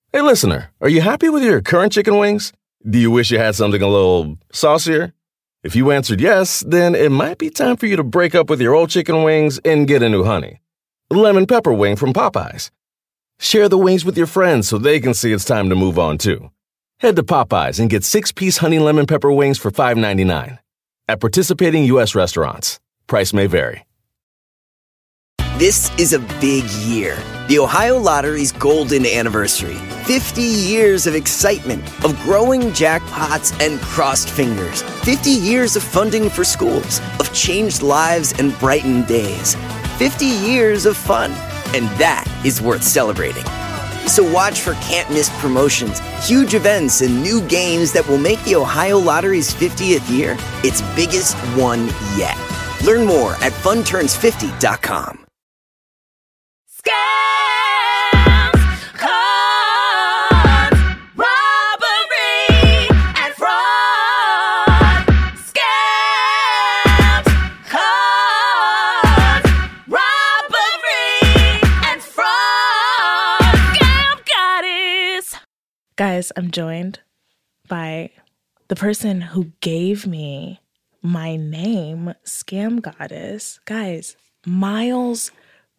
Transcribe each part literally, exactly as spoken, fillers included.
Hey, listener, are you happy with your current chicken wings? Do you wish you had something a little saucier? If you answered yes, then it might be time for you to break up with your old chicken wings and get a new honey. Lemon pepper wing from Popeyes. Share the wings with your friends so they can see it's time to move on too. Head to Popeyes and get six-piece honey lemon pepper wings for five ninety-nine. At participating U S restaurants. Price may vary. This is a big year. The Ohio Lottery's golden anniversary. fifty years of excitement, of growing jackpots and crossed fingers. fifty years of funding for schools, of changed lives and brightened days. fifty years of fun, and that is worth celebrating. So watch for can't-miss promotions, huge events, and new games that will make the Ohio Lottery's fiftieth year its biggest one yet. Learn more at fun turns fifty dot com. Scams, cons, robbery, and fraud. Scams, cons, robbery, and fraud. Scam Goddess. Guys, I'm joined by the person who gave me my name, Scam Goddess. Guys, Miles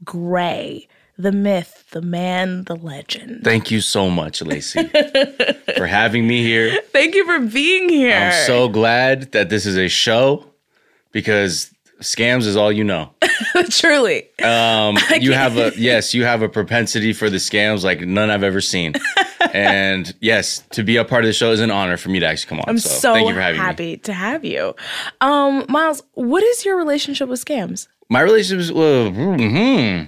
Gray, the myth, the man, the legend. Thank you so much, Lacey, for having me here. Thank you for being here. I'm so glad that this is a show because scams is all you know. Truly. Um, you have a, yes, you have a propensity for the scams like none I've ever seen. And yes, to be a part of the show is an honor for me to actually come on. I'm so, so thank you for having happy me. to have you. Um, Miles, what is your relationship with scams? My relationship is, well, hmm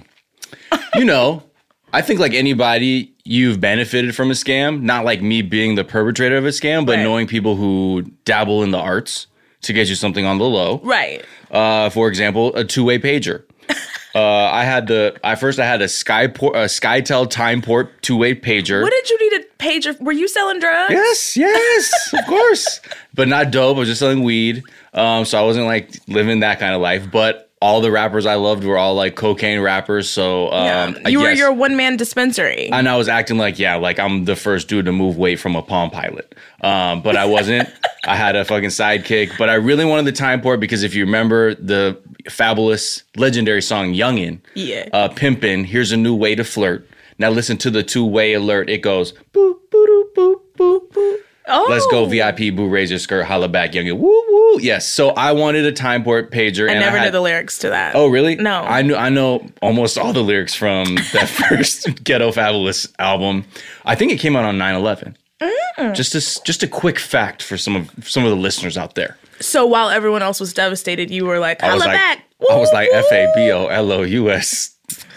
you know, I think like anybody, you've benefited from a scam. Not like me being the perpetrator of a scam, but Right. knowing people who dabble in the arts to get you something on the low. Right. Uh, for example, a two-way pager. uh, I had the, I first I had a Skyport, a SkyTel Timeport two-way pager. What did you need a pager? Were you selling drugs? Yes, yes, of course. But not dope. I was just selling weed. Um, so I wasn't like living that kind of life. But all the rappers I loved were all like cocaine rappers. So um, Yeah. You were yes. your one-man dispensary. And I was acting like, yeah, like I'm the first dude to move weight from a Palm Pilot. Um, but I wasn't. I had a fucking sidekick. But I really wanted the Timeport because if you remember the fabulous, legendary song Youngin', Yeah. uh, Pimpin', here's a new way to flirt. Now listen to the two-way alert. It goes, boop, boop, boop, boop, boop. Oh. Let's go V I P, boo, raise your skirt, holla back, youngin', woo, woo. Yes, so I wanted a Timeport pager. I and never I had, knew the lyrics to that. Oh, really? No. I knew I know almost all the lyrics from that first Ghetto Fabulous album. I think it came out on nine eleven. Mm. Just a, just a quick fact for some of some of the listeners out there. So while everyone else was devastated, you were like, I holla was like, back. I was Woo, like woo. F A B O L O U S.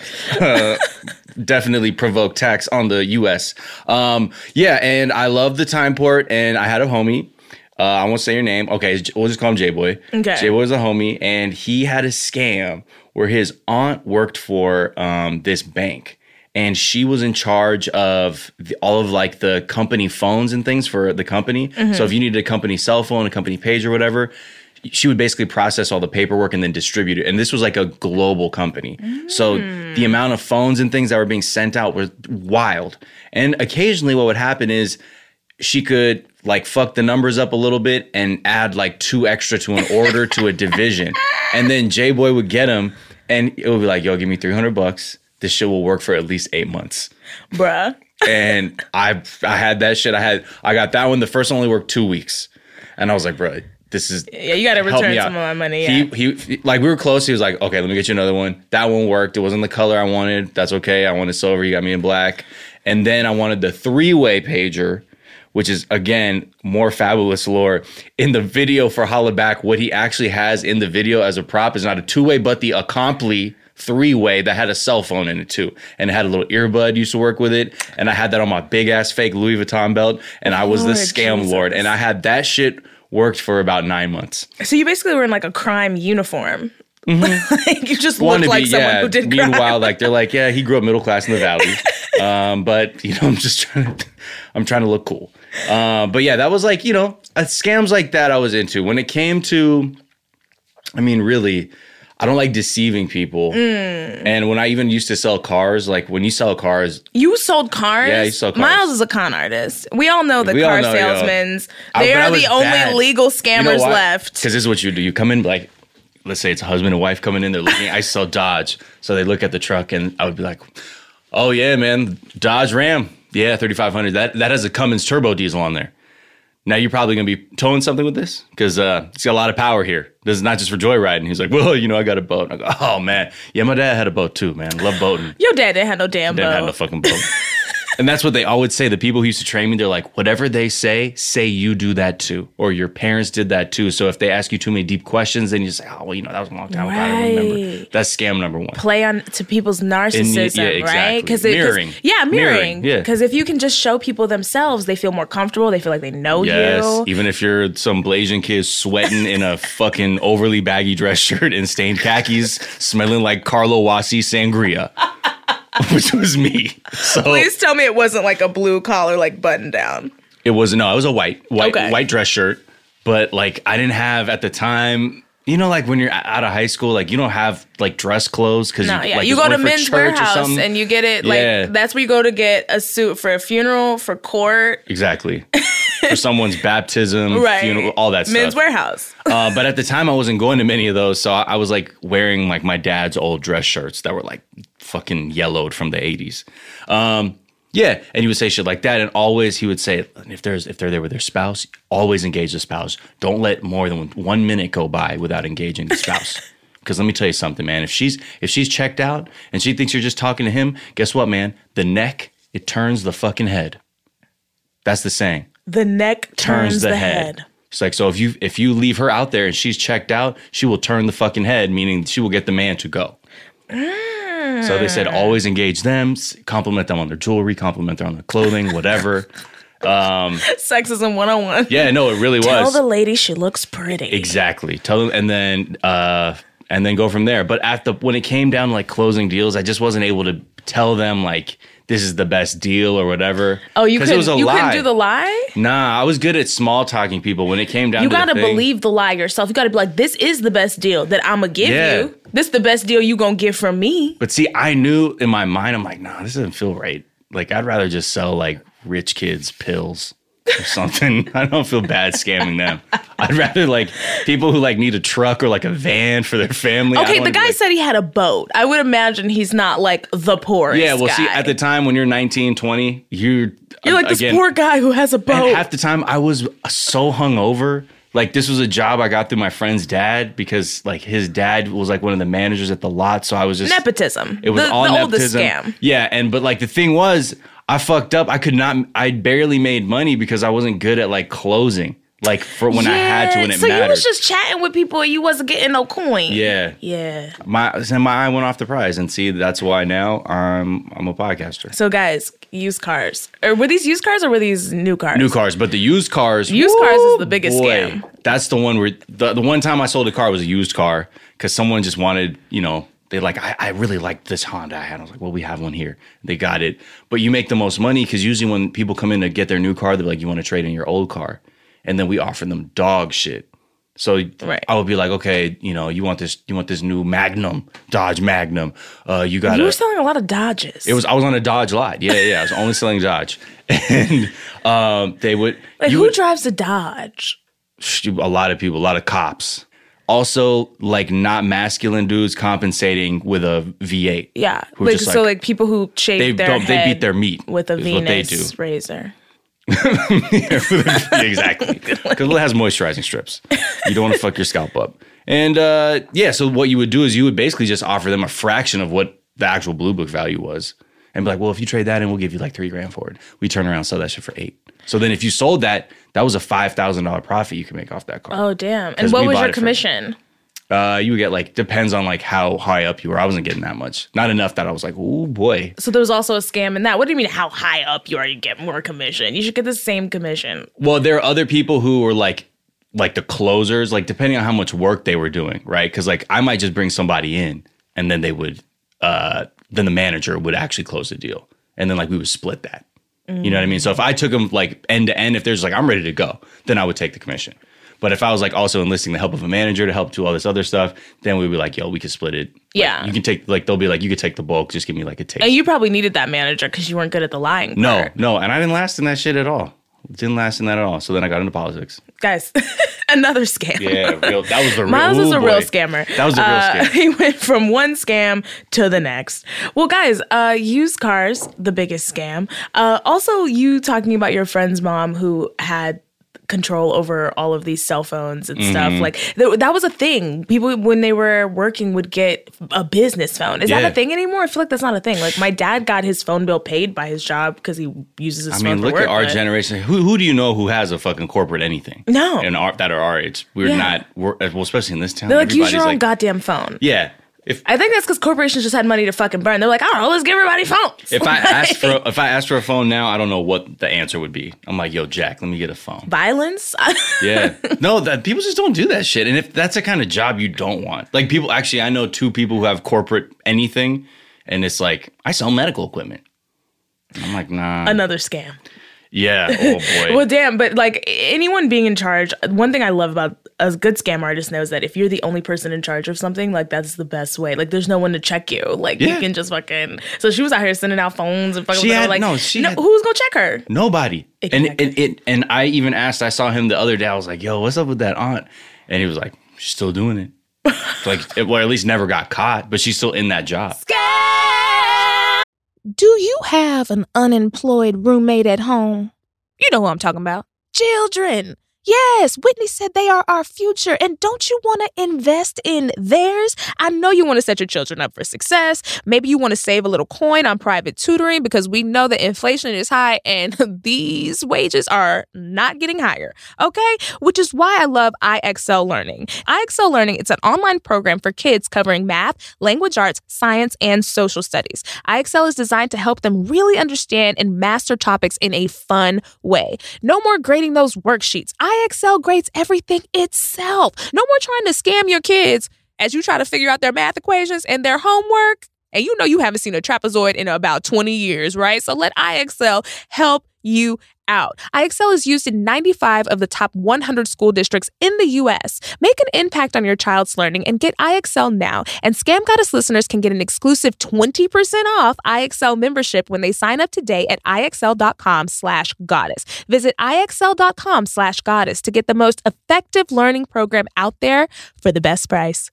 Uh, definitely provoke tax on the U S. Um, yeah, and I love the Timeport, and I had a homie. Uh, I won't say your name. Okay, we'll just call him J-Boy. Okay. J-Boy was a homie, and he had a scam where his aunt worked for um, this bank, and she was in charge of the, all of like the company phones and things for the company. Mm-hmm. So if you needed a company cell phone, a company page or whatever, she would basically process all the paperwork and then distribute it. And this was like a global company. Mm. So the amount of phones and things that were being sent out was wild. And occasionally what would happen is she could like fuck the numbers up a little bit and add like two extra to an order to a division. And then J-Boy would get them and it would be like, yo, give me three hundred bucks. This shit will work for at least eight months. Bruh. And I I had that shit. I had I got that one. The first one only worked two weeks. And I was like, bro, this is Yeah, you got to help return me some out. of my money. Yeah. He, he, like, we were close. He was like, okay, let me get you another one. That one worked. It wasn't the color I wanted. That's okay. I wanted silver. You got me in black. And then I wanted the three-way pager, which is, again, more fabulous lore. In the video for Holla Back, what he actually has in the video as a prop is not a two-way, but the Accompli three-way that had a cell phone in it, too. And it had a little earbud, used to work with it. And I had that on my big-ass fake Louis Vuitton belt. And I was Lord the scam Jesus. lord. And I had that shit worked for about nine months. So you basically were in like a crime uniform. Like you just Want looked to like be, someone yeah. who did crime. Meanwhile, like they're like, yeah, he grew up middle class in the valley, um, but you know, I'm just trying to, I'm trying to look cool. Uh, but yeah, that was like, you know, uh, scams like that I was into. When it came to, I mean, really, I don't like deceiving people. Mm. And when I even used to sell cars, like when you sell cars, You sold cars? Yeah, you sold cars. Miles is a con artist. We all know the We all car know, yo. salesmen. I- They but I are was the only bad. legal scammers left. Because this is what you do. You come in like, let's say it's a husband and wife coming in. They're looking. I sell Dodge, so they look at the truck, and I would be like, "Oh yeah, man, Dodge Ram, yeah, thirty-five hundred. That that has a Cummins turbo diesel on there." Now you're probably gonna be towing something with this because uh, it's got a lot of power here. This is not just for joyriding. He's like, "Well, you know, I got a boat." And I go, "Oh man, yeah, my dad had a boat too, man. Love boating. Your dad didn't have no damn Didn't boat. have no fucking boat." And that's what they always say. The people who used to train me, they're like, whatever they say, say you do that too. Or your parents did that too. So if they ask you too many deep questions, then you say, oh, well, you know, that was a long time ago. I don't remember. Right. That's scam number one. Play on to people's narcissism, yeah, exactly. right? Cause Mirroring. yeah, Mirroring, mirroring. yeah. Because if you can just show people themselves, they feel more comfortable. They feel like they know Yes. you. Even if you're some Blasian kid sweating in a fucking overly baggy dress shirt and stained khakis, smelling like Carlo Wassi sangria, which was me. So Please tell me it wasn't like a blue collar, like button down. it was no, it was a white, white, Okay. white dress shirt. But like, I didn't have at the time. You know, like when you're out of high school, like you don't have like dress clothes because No, you, yeah. like, you it's go to only for Men's church or Warehouse something. and you get it like Yeah. that's where you go to get a suit for a funeral, for court. Exactly. For someone's baptism, Right. funeral, all that Men's stuff. Warehouse. Uh, but at the time, I wasn't going to many of those, so I, I was like wearing like my dad's old dress shirts that were like fucking yellowed from the eighties. Um, yeah, and he would say shit like that, and always he would say, if there's if they're there with their spouse, always engage the spouse. Don't let more than one minute go by without engaging the spouse. Because let me tell you something, man. If she's if she's checked out and she thinks you're just talking to him, guess what, man? The neck, it turns the fucking head. That's the saying. The neck turns, the, head. It's like, so if you if you leave her out there and she's checked out, she will turn the fucking head, meaning she will get the man to go. So they said always engage them, s- compliment them on their jewelry, compliment them on their clothing, whatever. Sexism one oh one. Yeah, no, it really Tell was. the lady she looks pretty. Exactly. Tell them, and then uh, and then go from there. But at the when it came down to like closing deals, I just wasn't able to tell them like this is the best deal or whatever. Oh, you 'Cause couldn't, it was a you lie. couldn't do the lie? Nah, I was good at small talking people. When it came down You to gotta the thing, believe the lie yourself. You gotta be like, this is the best deal that I'm gonna give Yeah. you. This the best deal you gonna get from me. But see, I knew in my mind, I'm like, nah, this doesn't feel right. Like, I'd rather just sell like rich kids pills or something. I don't feel bad scamming them. I'd rather like people who like need a truck or like a van for their family. I Okay, don't the wanna be guy like- said he had a boat. I would imagine he's not like the poorest. yeah, well, guy. see, at the time when you're nineteen, twenty, you're you're like this again, poor guy who has a And boat. half the time I was so hungover. Like this was a job I got through my friend's dad because like his dad was like one of the managers at the lot. So I was just Nepotism. It was the, all the oldest nepotism. scam. Yeah, and but like the thing was, I fucked up. I could not. I barely made money because I wasn't good at like closing. Like for when I had to, when it so mattered. you was just chatting with people and you wasn't getting no coin. yeah. Yeah. My so my eye went off the prize, and see that's why now I'm I'm a podcaster. So guys, used cars. Or were these used cars or were these new cars? New cars, but the used cars. Used cars is the biggest boy, scam. That's the one where the the one time I sold a car was a used car because someone just wanted, you know, they like I, I really liked this Honda I had. I was like, well, we have one here. They got it, but you make the most money because usually when people come in to get their new car, they're like, you want to trade in your old car, and then we offer them dog shit. So Right. I would be like, okay, you know, you want this, you want this new Magnum, Dodge Magnum. Uh, you got You to were selling a lot of Dodges. It was I was on a Dodge lot. Yeah, yeah. I was only selling Dodge, and um, they would. like, you who would, drives a Dodge? a lot of people, a lot of cops. Also, like not masculine dudes compensating with a V eight. Yeah. Who are Like just so like- like people who shave They their don't- they head beat their meat with a is what they Venus do. razor. Exactly, because it has moisturizing strips. You don't want to fuck your scalp up. And uh, yeah, so what you would do is you would basically just offer them a fraction of what the actual Blue Book value was, and be like, well, if you trade that in, we'll give you like three grand for it. We turn around and sell that shit for eight. So then if you sold that, that was a five thousand dollar profit you could make off that car. Oh damn. And 'Cause what we was bought your it for- commission? Uh, you would get like, depends on like how high up you were. I wasn't getting that much. Not enough that I was like, oh boy. So there was also a scam in that. What do you mean how high up you are you get more commission? You should get the same commission. Well, there are other people who were like, like the closers, like depending on how much work they were doing, right? Because like I might just bring somebody in and then they would, uh, then the manager would actually close the deal. And then like we would split that. You know what I mean? So if I took them like end to end, if there's like, I'm ready to go, then I would take the commission. But if I was like also enlisting the help of a manager to help do all this other stuff, then we'd be like, yo, we could split it. Like, Yeah. you can take, like, they'll be like, you could take the bulk. Just give me like a taste. And you probably needed that manager because you weren't good at the lying part. no, no. And I didn't last in that shit at all. Didn't last in that at all. So then I got into politics. Guys, another scam. Yeah, real, that was the real Miles is ooh, a real boy. scammer. That was a real Uh, scam. He went from one scam to the next. Well, guys, uh, used cars, the biggest scam. Uh, also, you talking about your friend's mom who had control over all of these cell phones and stuff. Mm-hmm. Like th- that was a thing. People, when they were working, would get a business phone. Is Yeah. that a thing anymore? I feel like that's not a thing. Like my dad got his phone bill paid by his job because he uses his I phone mean, for look work, at our but- generation. Who who do you know who has a fucking corporate anything? No. And our, that are our age. We're Yeah. not, we're, well, especially in this town. They're like, use everybody's your own like, goddamn phone. Yeah. If I think that's because corporations just had money to fucking burn. They're like, all right, let's give everybody phones. if I asked for if I asked for a phone now, I don't know what the answer would be. I'm like, yo, Jack, let me get a phone. Violence? Yeah. No, that people just don't do that shit. And if that's the kind of job you don't want. Like people actually I know two people who have corporate anything and it's like, I sell medical equipment. I'm like, nah. Another scam. Yeah. Oh boy. Well, damn, but like anyone being in charge, one thing I love about a good scam artist knows that if you're the only person in charge of something, like that's the best way. Like there's no one to check you. Like Yeah. you can just fucking. So she was out here sending out phones and fucking. She with her, had- like, no, she had- who's gonna check her? Nobody. And Exactly. it, it and I even asked, I saw him the other day. I was like, yo, what's up with that aunt? And he was like, she's still doing it. Like, it, well, at least never got caught, but she's still in that job. Do you have an unemployed roommate at home? You know who I'm talking about. Children. Yes, Whitney said they are our future. And don't you want to invest in theirs? I know you want to set your children up for success. Maybe you want to save a little coin on private tutoring because we know that inflation is high and these wages are not getting higher. Okay? Which is why I love I X L Learning. I X L Learning, it's an online program for kids covering math, language arts, science, and social studies. I X L is designed to help them really understand and master topics in a fun way. No more grading those worksheets. I X L grades everything itself. No more trying to scam your kids as you try to figure out their math equations and their homework. And you know you haven't seen a trapezoid in about twenty years, right? So let I X L help you out. I X L is used in ninety-five of the top one hundred school districts in the U S. Make an impact on your child's learning and get I X L now. And Scam Goddess listeners can get an exclusive twenty percent off I X L membership when they sign up today at IXL.com slash goddess. Visit IXL.com slash goddess to get the most effective learning program out there for the best price.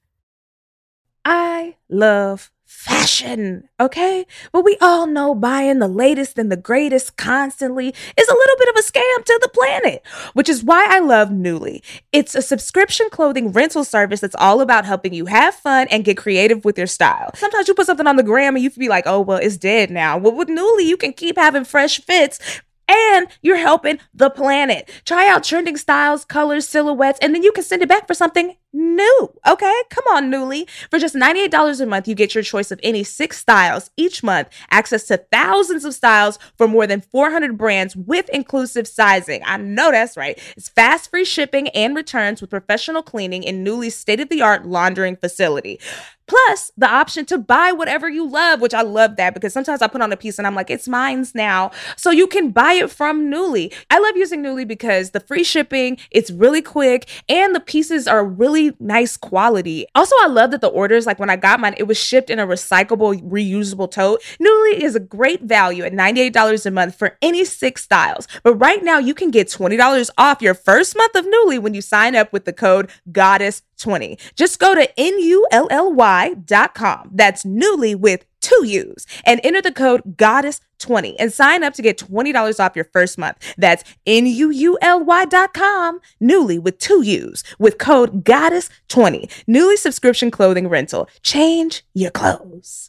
I love fashion, okay? But we all know buying the latest and the greatest constantly is a little bit of a scam to the planet, which is why I love Nuuly. It's a subscription clothing rental service that's all about helping you have fun and get creative with your style. Sometimes you put something on the gram and you can be like, oh, well, it's dead now. Well, with Nuuly, you can keep having fresh fits and you're helping the planet. Try out trending styles, colors, silhouettes, and then you can send it back for something new. Okay? Come on, Nuuly. For just ninety-eight dollars a month, you get your choice of any six styles each month, access to thousands of styles for more than four hundred brands with inclusive sizing. I know that's right. It's fast, free shipping and returns with professional cleaning in Nuuly's state-of-the-art laundering facility. Plus, the option to buy whatever you love, which I love that because sometimes I put on a piece and I'm like, it's mine's now. So you can buy it from Nuuly. I love using Nuuly because the free shipping, it's really quick, and the pieces are really nice quality. Also, I love that the orders, like when I got mine, it was shipped in a recyclable, reusable tote. Nuuly is a great value at ninety-eight dollars a month for any six styles. But right now, you can get twenty dollars off your first month of Nuuly when you sign up with the code goddess twenty. Just go to N U L L Y dot com. That's Nuuly with two U's and enter the code goddess twenty and sign up to get twenty dollars off your first month. That's N U U L Y dot com. Nuuly with two U's with code goddess twenty. Nuuly subscription clothing rental. Change your clothes.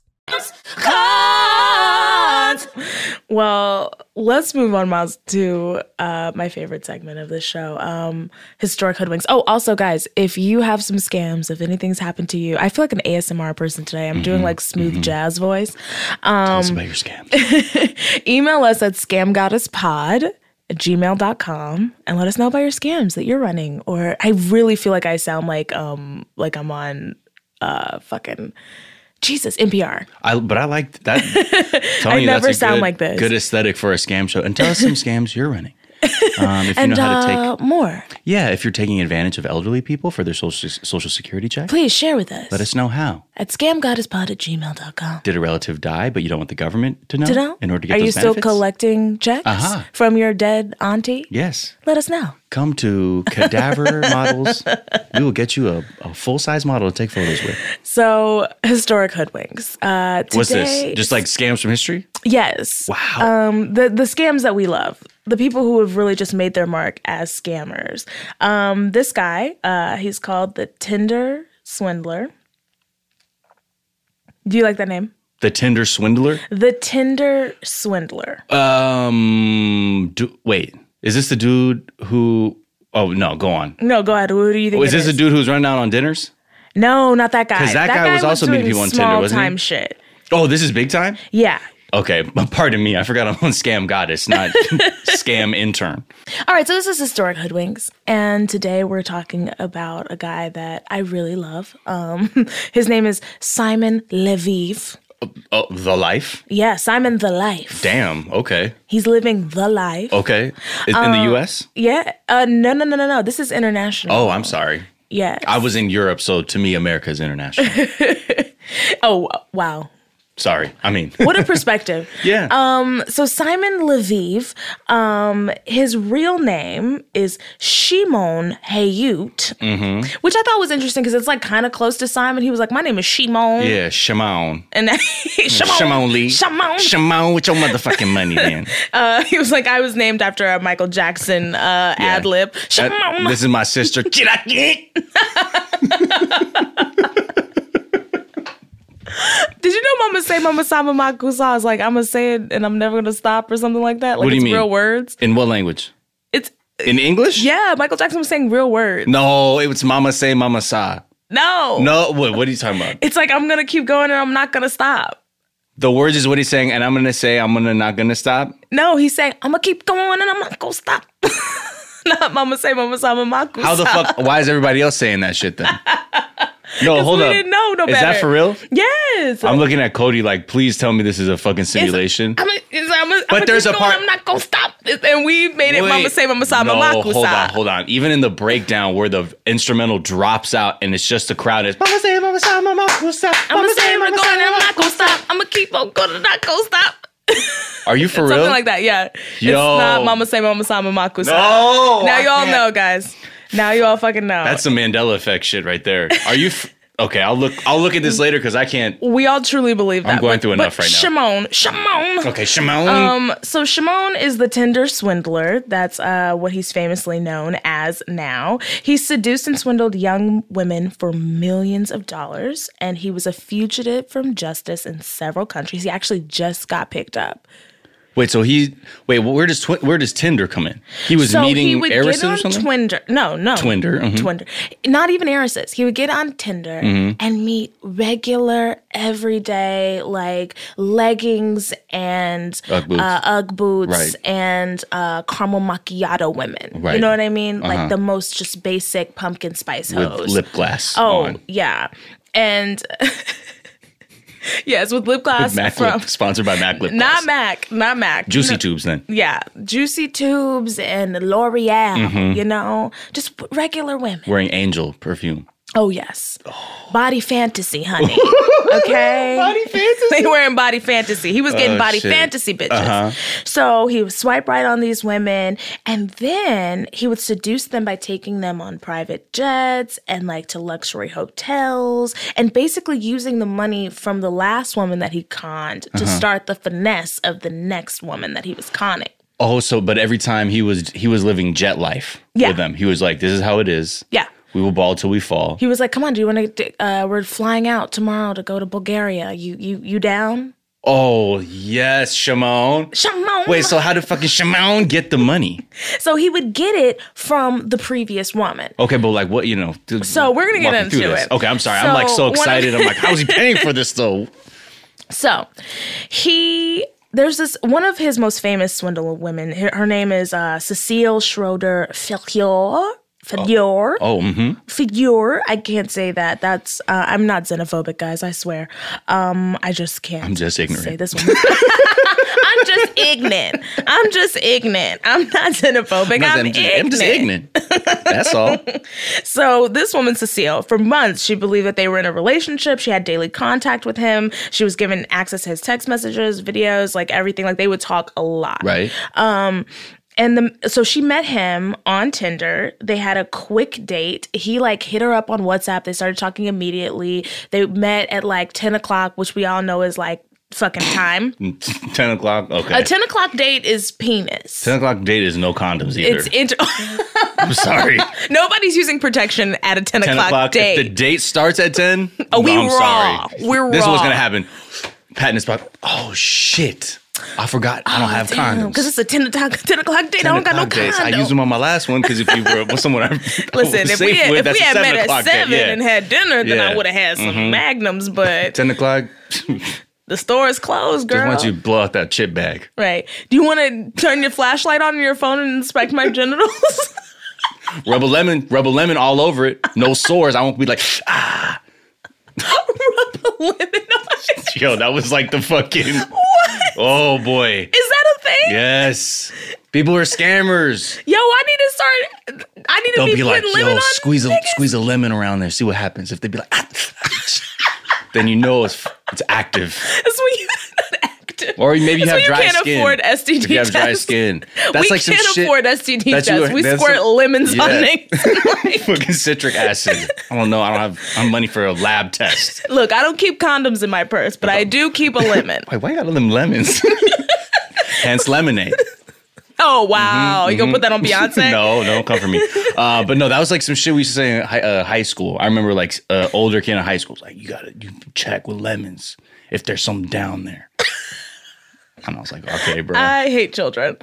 Well, let's move on, Miles, to uh, my favorite segment of this show, um, Historic Hoodwinks. Oh, also, guys, if you have some scams, if anything's happened to you, I feel like an A S M R person today. I'm mm-hmm, doing like smooth mm-hmm. jazz voice. Um, Tell us about your scams. Email us at scamgoddesspod at gmail dot com and let us know about your scams that you're running. Or I really feel like I sound like um like I'm on uh fucking... Jesus, N P R. I, but I like that. I you, never that's a sound good, like this. Good aesthetic for a scam show. And tell us some scams you're running. Um, if and you know how to uh, take, more. yeah, if you're taking advantage of elderly people for their social social security check, Please share with us let us know how. at scamgoddesspod at gmail dot com. Did a relative die, but you don't want the government to know? To know? In order to get Are those you still benefits? collecting checks Uh-huh. from your dead auntie? Yes. Let us know. Come to Cadaver Models. We will get you a, a full-size model to take photos with. So, historic hoodwinks. Uh, today, What's this? Just like scams from history? Yes. Wow. Um, the the scams that we love, the people who have really just made their mark as scammers. Um, this guy, uh, he's called the Tinder Swindler. Do you like that name? The Tinder swindler? The Tinder Swindler. Um, do, wait. Is this the dude who... Oh, no, go on. No, go ahead. Who do you think? Oh, is it this the dude who's running out on dinners? No, not that guy. 'Cause that guy was also meeting doing people on Tinder, small wasn't he? time shit. Oh, this is big time? Yeah. Okay, pardon me. I forgot I'm on Scam Goddess, not Scam Intern. All right, so this is Historic Hoodwinks, and today we're talking about a guy that I really love. Um, his name is Simon Leviev. Oh, the life? Yeah, Simon the Life. Damn, okay. He's living the life. Okay. In, in the U S? Yeah. Uh, no, no, no, no, no. This is international. Oh, I'm sorry. Yes. I was in Europe, so to me, America is international. Oh, wow. Sorry. I mean, What a perspective. yeah. Um, so Simon Leviev, um, his real name is Shimon Hayut, Mm-hmm. which I thought was interesting because it's like kind of close to Simon. He was like, my name is Shimon. yeah, Shimon. And Shimon. Shimon Lee. Shimon. Shimon with your motherfucking money, then. Uh, he was like, I was named after a Michael Jackson uh, Yeah. ad lib. That- Shimon. this is my sister. Did you know Mama say Mama Sama Makusa? I was like, I'm gonna say it and I'm never gonna stop or something like that. Like What do you it's mean? real words. In what language? It's In English? yeah, Michael Jackson was saying real words. No, it was Mama Say, Mama Sa. No. No, what, what are you talking about? It's like I'm gonna keep going and I'm not gonna stop. The words is what he's saying, and I'm going to say I'm gonna not going to stop. No, he's saying I'm gonna keep going and I'm not gonna stop. Not Mama say Mama Sama Makusa. How the fuck? Why is everybody else saying that shit then? No, hold we up. didn't know no Is that better. for real? Yes. I'm looking at Cody like, please tell me this is a fucking simulation. I'm a, it's, I'm a, But I'm there's keep a going, part- I'm not gonna stop. And we made it Wait, Mama say Mama Sama no, Makusa. hold on, hold on. Even in the breakdown where the instrumental drops out and it's just the crowd is Mama say, Mama say, Mama Makusa. I'm gonna say I'm going and I'm not gonna stop. I'm gonna keep on going and not gonna stop. Are you for Something real? like that, yeah. It's Yo. not Mama say Mama Sama Makusa. No, Now I you all can't. know, guys. Now you all fucking know. That's some Mandela effect shit right there. Are you? F- okay, I'll look. I'll look at this later because I can't. we all truly believe that. I'm going but- through enough but right now. Shimon, Shimon. Okay, Shimon. Um, so Shimon is the Tinder swindler. That's uh, what he's famously known as now. He seduced and swindled young women for millions of dollars, and he was a fugitive from justice in several countries. He actually just got picked up. Wait, so he wait. Where does twi- where does Tinder come in? He was So meeting he would heiresses get on or something. Twinder. No, no. Twinder, mhm. Twinder. Not even heiresses. He would get on Tinder Mm-hmm. and meet regular, everyday, like leggings and Ugg boots. Uh, Ugg boots Right. and uh, caramel macchiato women. You Right. know what I mean? Uh-huh. Like the most just basic pumpkin spice with hoes. lip gloss. oh, on. yeah. And yes, with lip gloss Mac from lip, sponsored by Mac lip not gloss. Mac, not Mac. Juicy No. tubes then. Yeah, Juicy Tubes and L'Oreal, Mm-hmm. you know, just regular women. Wearing Angel perfume. Oh, yes. Body fantasy, honey. Okay? Body fantasy? They wearing body fantasy. He was getting Oh, body shit. fantasy bitches. Uh-huh. So he would swipe right on these women, and then he would seduce them by taking them on private jets and like to luxury hotels and basically using the money from the last woman that he conned to Uh-huh. start the finesse of the next woman that he was conning. Oh, so but every time he was he was living jet life Yeah. with them. He was like, "This is how it is. Yeah. We will ball till we fall." He was like, "Come on, do you want to? Uh, we're flying out tomorrow to go to Bulgaria. You, you, you down?" Oh yes, Shimon. Shimon. Wait, so how did fucking Shimon get the money? So he would get it from the previous woman. Okay, but like what you know? th- So we're gonna get walk me through into this. it. Okay, I'm sorry. I'm like So so one of- excited. I'm like, how is he paying for this though? So he, there's this one of his most famous swindle women. Her, her name is uh, Cecile Schroeder Figure. Figure. Oh, mm-hmm. Figure. I can't say that. That's uh, I'm not xenophobic, guys. I swear. Um, I just can't. I'm just ignorant. Say this one. I I'm just ignorant. I'm just ignorant. I'm not xenophobic. No, I'm, I'm, just, ignorant. I'm just ignorant. That's all. So this woman, Cecile, for months, she believed that they were in a relationship. She had daily contact with him. She was given access to his text messages, videos, like everything. Like they would talk a lot. Right. Um, and the so she met him on Tinder. They had a quick date. He like hit her up on WhatsApp. They started talking immediately. They met at like ten o'clock, which we all know is like fucking time. ten o'clock? Okay. A ten o'clock date is penis. ten o'clock date is no condoms either. It's inter- I'm sorry. Nobody's using protection at a ten, ten o'clock, o'clock. date. If the date starts at ten, Oh, we no, I'm raw. sorry. We're This is what's raw. gonna happen. Pat in his pocket. Oh shit. I forgot. I don't have condoms. Because it's a ten o'clock, ten o'clock date. I don't got no ten o'clock dates. condom. I used them on my last one because if you were with someone I Listen, was if safe we had, with, if that's we a had seven met at o'clock date. seven Yeah. and had dinner, then I Yeah. would have had some Mhm. magnums. But ten o'clock. the store is closed, Just girl. want you to blow out that chip bag. Right. Do you want to turn your flashlight on your phone and inspect my genitals? Rubber lemon, rubber lemon all over it. No sores. I won't be like, ah. Rub a lemon on it. Yo, that was like the fucking. What? Oh boy. Is that a thing? Yes. People are scammers. Yo, I need to start. I need to They'll be, be like, putting lemon yo, on squeeze a niggas. squeeze a lemon around there. See what happens. If they be like, ah, then you know it's it's active. That's when you're not active. Or maybe you That's have when dry you can't skin. afford S T D If you have dry tests. skin. That's we like some can't shit. afford S T D that you- tests. We that's squirt some- lemons Yeah. on niggas. Fucking citric acid. I don't know. I don't have I'm money for a lab test. Look, I don't keep condoms in my purse, but I do keep a lemon. Wait, why you got all them lemons? Hence lemonade. Oh, wow. You gonna put that on Beyonce? No, don't come for me. Uh, but no, that was like some shit we used to say in high, uh, high school. I remember like uh, older kid in high school was like, you gotta you check with lemons if there's something down there. And I was like, okay, bro. I hate children.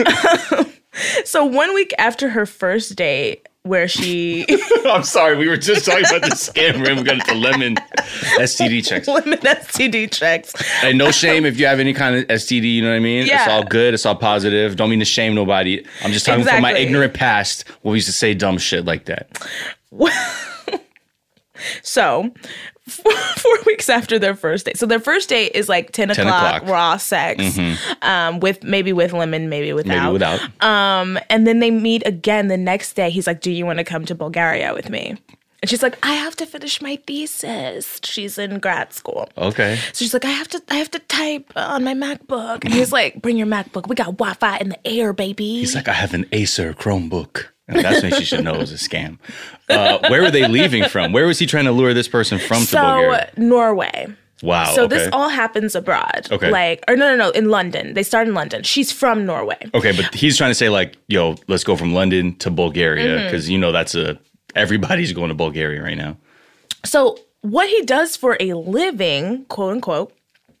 So one week after her first date, where she I'm sorry, we were just talking about the scammer and we got into lemon S T D checks. lemon S T D checks. And no shame if you have any kind of S T D, you know what I mean? Yeah. It's all good. It's all positive. Don't mean to shame nobody. I'm just talking from my Exactly. ignorant past when we used to say dumb shit like that. So four, four weeks after their first date. So their first date is like ten, ten o'clock, o'clock. raw sex. Um, with maybe with lemon, maybe without. Maybe without. Um, and then they meet again the next day. He's like, do you want to come to Bulgaria with me? And she's like, I have to finish my thesis. She's in grad school. Okay. So she's like, I have to I have to type on my MacBook. And he's like, bring your MacBook. We got Wi-Fi in the air, baby. He's like, I have an Acer Chromebook. And that's when she should know it was a scam. Uh, where were they leaving from? Where was he trying to lure this person from to so Bulgaria? Norway. Wow. So okay. this all happens abroad. Okay. Like, or no, no, no, in London. They start in London. She's from Norway. Okay, but he's trying to say like, yo, let's go from London to Bulgaria Mm-hmm. because you know that's a everybody's going to Bulgaria right now. So what he does for a living, quote unquote,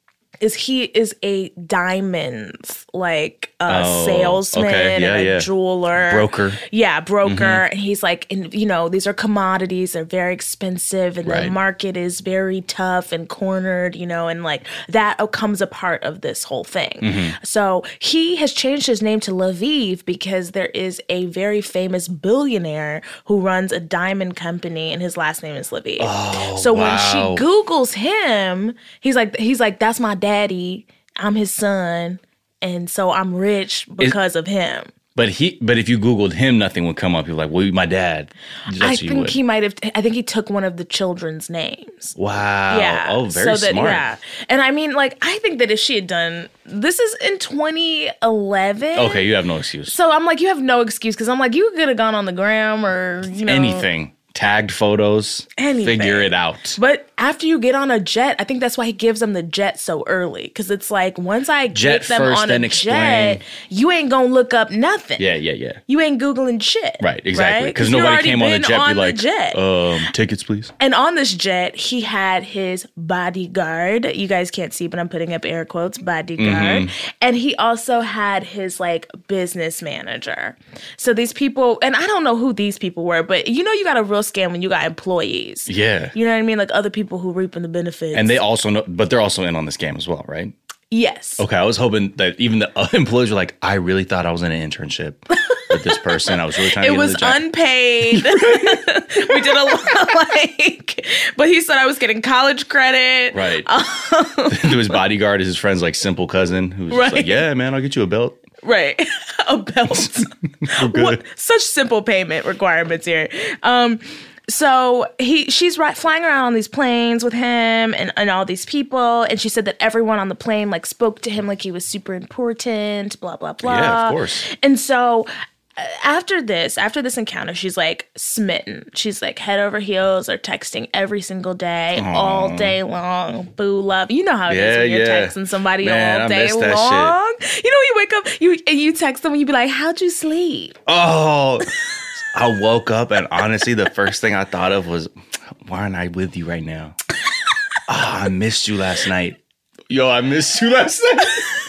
is he is a diamonds like a Oh, salesman okay. Yeah, and a yeah. jeweler, Broker. Yeah, broker. Mm-hmm. And he's like, and you know, these are commodities. They're very expensive, and the Right. market is very tough and cornered. You know, and like that comes a part of this whole thing. Mm-hmm. So he has changed his name to Lviv because there is a very famous billionaire who runs a diamond company, and his last name is Lviv. Oh, so when wow. she Googles him, he's like, he's like, that's my daddy. I'm his son, and so I'm rich because of him. But he, but if you Googled him, nothing would come up. You're like, well, my dad. That's I what you think would. he might have. I think he took one of the children's names. Wow. Yeah. Oh, very so that, smart. Yeah. And I mean, like, I think that if she had done this is in twenty eleven. Okay, you have no excuse. So I'm like, you have no excuse because I'm like, you could have gone on the gram or you know Anything. Tagged photos. Anything. Figure it out. But after you get on a jet, I think that's why he gives them the jet so early. Because it's like, once I Jet get them first, on then a explain. jet, you ain't gonna look up nothing. Yeah, yeah, yeah. You ain't Googling shit. Right, exactly. right? Because you've nobody already came on the been jet. on Be the like, jet. um, tickets, please. And on this jet, he had his bodyguard. You guys can't see, but I'm putting up air quotes, bodyguard. Mm-hmm. And he also had his like business manager. So these people, and I don't know who these people were, but you know you got a real scam when you got employees. Yeah. You know what I mean? Like other people who reaping the benefits. And they also know, but they're also in on this game as well, right? Yes. Okay, I was hoping that even the uh, employees were like, I really thought I was in an internship. with this person. I was really trying to It get was into the jack- unpaid. We did a lot, like, but he said I was getting college credit. Right. To his bodyguard is his friend's like simple cousin who was just Right. like, yeah, man, I'll get you a belt. Right. A belt. We're good. What, such simple payment requirements here. Um, so he she's right, flying around on these planes with him and, and all these people. And she said that everyone on the plane like spoke to him like he was super important, blah, blah, blah. Yeah, of course. And so uh, after this, after this encounter, she's like smitten. She's like head over heels. They're texting every single day, all day long. Boo love. You know how it is Yeah, when you're yeah. texting somebody Man, I all day miss that long. You know, you wake up, you and you text them and you be like, how'd you sleep? Oh, I woke up and honestly, the first thing I thought of was, why aren't I with you right now? Oh, I missed you last night. Yo, I missed you last night.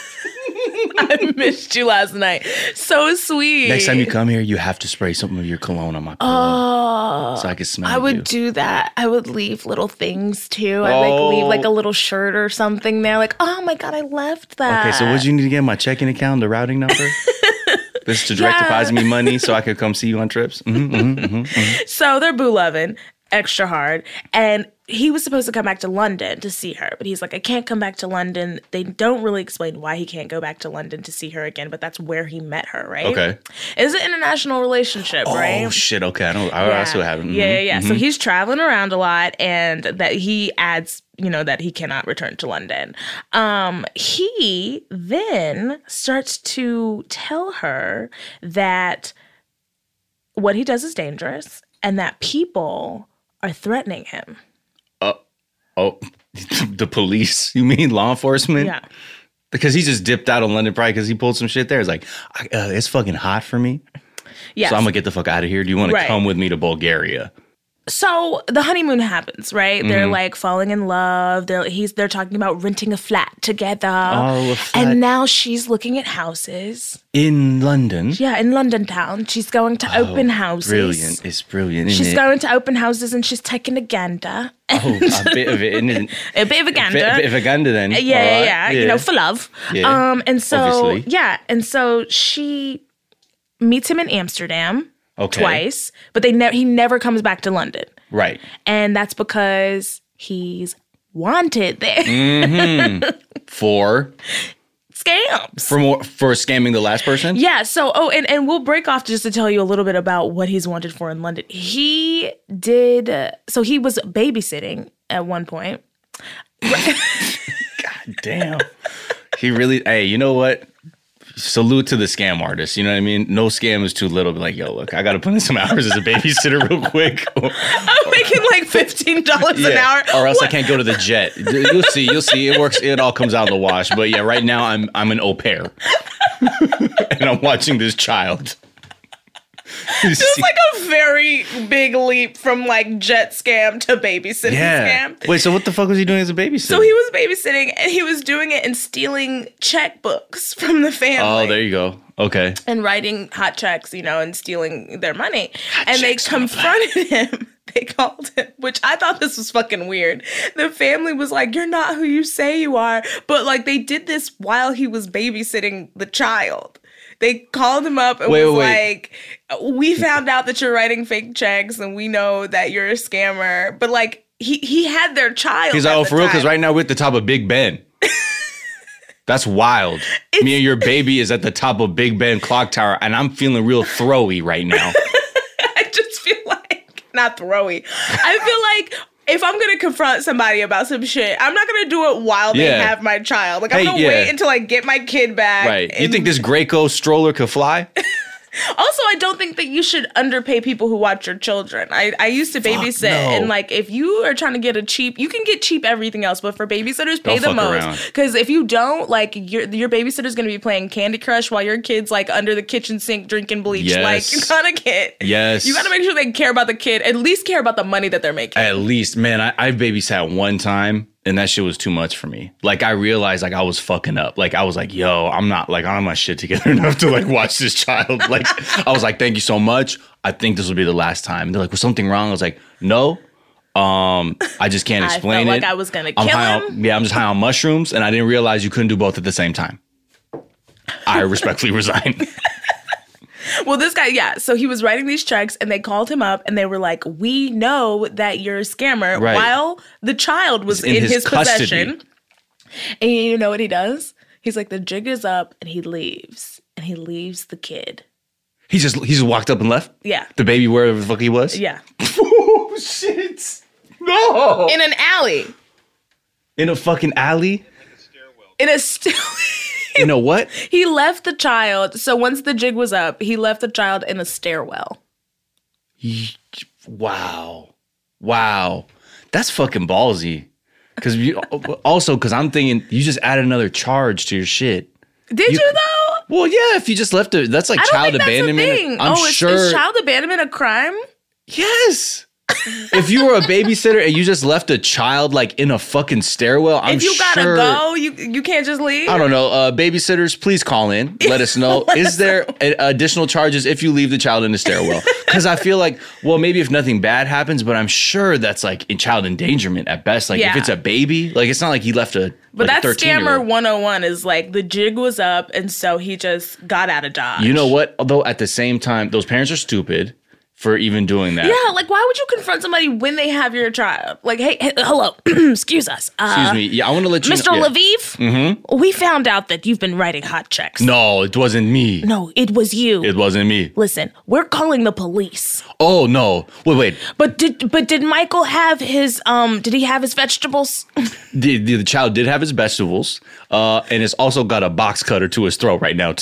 I missed you last night. So sweet. Next time you come here, you have to spray some of your cologne on my pillow Oh, so I can smell I would you. do that. I would leave little things too. I'd like leave Oh. like a little shirt or something there. Like, oh my God, I left that. Okay, so what you need to get my checking account, the routing number? This is to direct Yeah. deposit me money so I could come see you on trips. Mhm, mhm, mhm, mhm. So they're boo loving extra hard. And he was supposed to come back to London to see her, but he's like, I can't come back to London. They don't really explain why he can't go back to London to see her again, but that's where he met her, right? Okay. It's an international relationship, right? Oh shit! Okay, I don't. I, I see what happened. Yeah, Mhm, yeah, yeah. So mhm. he's traveling around a lot, and that he adds, you know, that he cannot return to London. Um, he then starts to tell her that what he does is dangerous, and that people are threatening him. Oh, the police? You mean law enforcement? Yeah. Because he just dipped out of London probably because he pulled some shit there. It's like, I, uh, it's fucking hot for me. Yes. So I'm going to get the fuck out of here. Do you want Right. to come with me to Bulgaria? So the honeymoon happens, right? They're Mm-hmm. like falling in love. They're he's they're talking about renting a flat together. Oh, a flat. And now she's looking at houses. In London? Yeah, in London town. She's going to open houses. Oh, Brilliant. It's brilliant, isn't She's it? going to open houses and she's taking a gander. Oh, a bit of it, isn't it? A bit of a A gander. bit, a bit of a gander then. yeah, yeah, All right. yeah, You know, for love. Yeah, Um, and so obviously. yeah, and so she meets him in Amsterdam Okay. twice, but they never he never comes back to London. Right. And that's because he's wanted there. Mm. For Scams. for more for scamming the last person? Yeah, so oh and, and we'll break off just to tell you a little bit about what he's wanted for in London. He did uh, so he was babysitting at one point. Damn. He really, hey, you know what? Salute to the scam artist. You know what I mean? No scam is too little. Be like, yo, look, I got to put in some hours as a babysitter real quick. I'm making like fifteen dollars an hour. Or else I What- can't go to the jet. You'll see. You'll see. It works. It all comes out in the wash. But yeah, right now I'm I'm an au pair. And I'm watching this child. It's like a very big leap from like jet scam to babysitting yeah. scam. Wait, so what the fuck was he doing as a babysitter? So he was babysitting and he was doing it and stealing checkbooks from the family. Oh, there you go. Okay. And writing hot checks, you know, and stealing their money. Hot and they checks on a confronted him. They called him, which I thought this was fucking weird. The family was like, you're not who you say you are. But like they did this while he was babysitting the child. They called him up and Wait, was wait. like, we found out that you're writing fake checks and we know that you're a scammer. But like he he had their child. He's at like, oh, the for real? Because time. right now we're at the top of Big Ben. That's wild. Me and your baby is at the top of Big Ben clock tower, and I'm feeling real throwy right now. I just feel like not throwy. I feel like if I'm gonna confront somebody about some shit, I'm not gonna do it while they Yeah. have my child. Like I'm Hey, gonna yeah. wait until I get my kid back. Right. You and- think this Graco stroller could fly? Also, I don't think that you should underpay people who watch your children. I, I used to babysit, no. and like if you are trying to get a cheap, you can get cheap everything else, but for babysitters, pay Don't the fuck most. around. Because if you don't, like your your babysitter's gonna be playing Candy Crush while your kid's like under the kitchen sink drinking bleach. Yes. Like you gotta get, Yes. you gotta make sure they care about the kid, at least care about the money that they're making. At least, man, I, I babysat one time, and that shit was too much for me. Like, I realized, like, I was fucking up. Like, I was like, yo, I'm not, like, I don't have my shit together enough to, like, watch this child. Like, I was like, thank you so much. I think this will be the last time. And they're like, was something wrong? I was like, no. Um, I just can't I explain felt it. like I was gonna I'm kill high him. On, yeah, I'm just high on mushrooms, and I didn't realize you couldn't do both at the same time. I respectfully resign. Well, this guy, yeah. So he was writing these checks and they called him up and they were like, we know that you're a scammer Right. while the child was in in, his his, custody. possession. And you know what he does? He's like, the jig is up and he leaves. And he leaves the kid. He just he just walked up and left? Yeah. The baby wherever the fuck he was? Yeah. Oh, shit. No. In an alley. In a fucking alley? In a st- You know what? He left the child. So once the jig was up, he left the child in a stairwell. Wow. Wow. That's fucking ballsy. Because you also, because I'm thinking you just added another charge to your shit. Did you, You- though? Well, yeah, if you just left it, that's like I don't child think that's abandonment. a thing. I'm oh, is, sure. is child abandonment a crime? Yes. If you were a babysitter and you just left a child like in a fucking stairwell, I'm if you gotta sure. go, you you can't just leave. I don't know. Uh, babysitters, please call in. Let us know. Is there a- additional charges if you leave the child in the stairwell? Because I feel like, well, maybe if nothing bad happens, but I'm sure that's like in child endangerment at best. Like if Yeah. it's a baby, like it's not like he left a. But like a that's thirteen-year-old. scammer one oh one is like the jig was up and so he just got out of Dodge. You know what? Although at the same time, those parents are stupid for even doing that. Yeah, like why would you confront somebody when they have your child? Like, hey, hey hello, excuse us. Uh, Excuse me. Yeah, I want to let you Mister know. yeah. Lviv, mm-hmm. we found out that you've been writing hot checks. No, it wasn't me. No, it was you. It wasn't me. Listen, we're calling the police. Oh no! Wait, wait. But did but did Michael have his um? Did he have his vegetables? The, the, the child did have his vegetables, uh, and it's also got a box cutter to his throat right now too.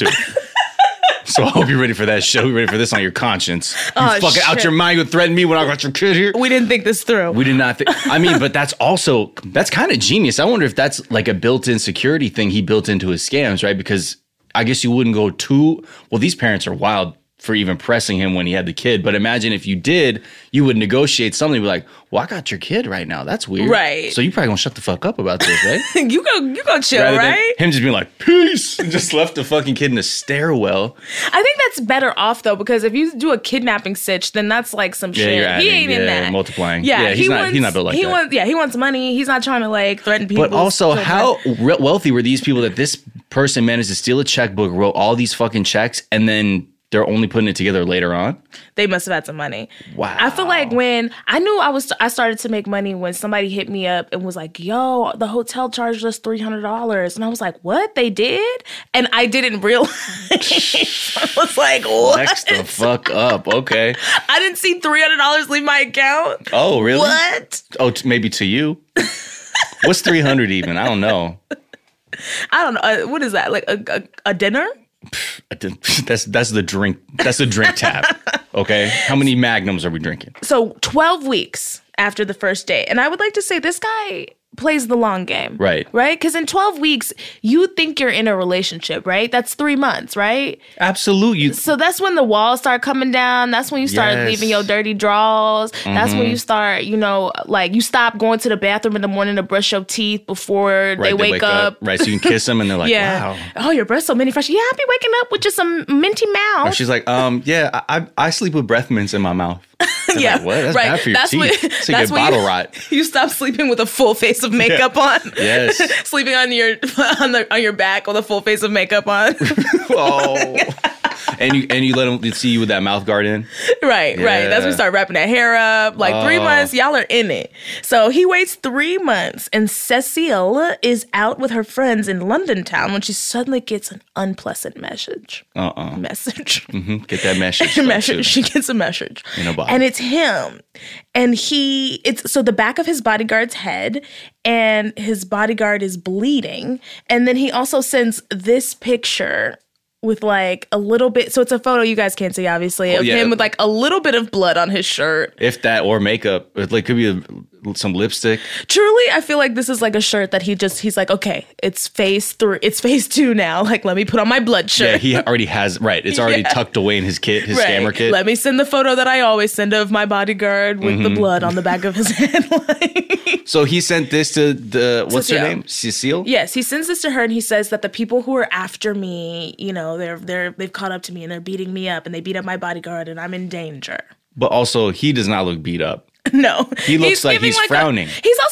So I hope you're ready for that shit. I hope you're ready for this on your conscience. You Oh, fucking out shit. your mind. You threaten me when I got your kid here. We didn't think this through. We did not think. I mean, but that's also that's kind of genius. I wonder if that's like a built-in security thing he built into his scams, right? Because I guess you wouldn't go too. Well, these parents are wild for even pressing him when he had the kid. But imagine if you did, you would negotiate something. Be like, "Well, I got your kid right now. That's weird, Right. So you probably gonna shut the fuck up about this, right?" you go you go chill, Rather than right? him just being like, "Peace," and just left the fucking kid in a stairwell. I think that's better off though, because if you do a kidnapping sitch, then that's like some Yeah, shit. you're adding, he ain't in yeah, that. multiplying. Yeah, Yeah, he's he not- wants, he's not built like he that. Wants, yeah, he wants money. He's not trying to like threaten people. But also, how re- wealthy were these people that this person managed to steal a checkbook, wrote all these fucking checks, and then they're only putting it together later on? They must have had some money. Wow. I feel like when I knew I was, I started to make money when somebody hit me up and was like, "Yo, the hotel charged us three hundred dollars," and I was like, "What? They did?" And I didn't realize. I was like, "What?" Next the fuck up. Okay. I didn't see three hundred dollars leave my account. Oh, really? What? Oh, t- maybe to you. What's three hundred even? I don't know. I don't know. Uh, what is that? Like a, a, a dinner? That's that's the drink. That's the drink tab. Okay. How many magnums are we drinking? So twelve weeks after the first date. And I would like to say this guy plays the long game. Right. Right? Because in twelve weeks, you think you're in a relationship, right? That's three months, right? Absolute. You. So that's when the walls start coming down. That's when you start Yes. leaving your dirty drawers. That's when you start, you know, like you stop going to the bathroom in the morning to brush your teeth before they, Right, wake, up. Right. So you can kiss them, and they're like, Yeah. "Wow." Oh, your breath's so many fresh. Yeah, I'll be waking up with just some minty mouth. Or she's like, um, yeah, I, I I sleep with breath mints in my mouth. I'm Yeah, like, what? That's right. bad for your That's teeth. when- so you that's get when bottle you- rot. You stop sleeping with a full face of makeup on. Yes. Sleeping on your on the on your back with a full face of makeup on. Oh. And you and you let them see you with that mouth guard in. Right, right. That's when Yeah. we start wrapping that hair up. Like three Oh. months, y'all are in it. So he waits three months, and Cecile is out with her friends in London town when she suddenly gets an unpleasant message. Uh uh Message. hmm Get that message. A message. She gets a message. In a bottle. And it's him. And he, it's so the back of his bodyguard's head, and his bodyguard is bleeding. And then he also sends this picture with like a little bit. So it's a photo you guys can't see, obviously, of yeah. him with like a little bit of blood on his shirt. If that or makeup, it like could be a, some lipstick. Truly, I feel like this is like a shirt that he just, he's like, okay, it's phase three, it's phase two now. Like, let me put on my blood shirt. Yeah, he already has. Right, it's already Yeah. tucked away in his kit, his Right. scammer kit. Let me send the photo that I always send of my bodyguard with Mm-hmm. the blood on the back of his head. Like, So he sent this to the what's her Cecile. name? Cecile. yes, he sends this to her, and he says that the people who are after me, you know, they're they're they've caught up to me and they're beating me up and they beat up my bodyguard and I'm in danger. But also, he does not look beat up. No, He looks like giving he's a- frowning. he's also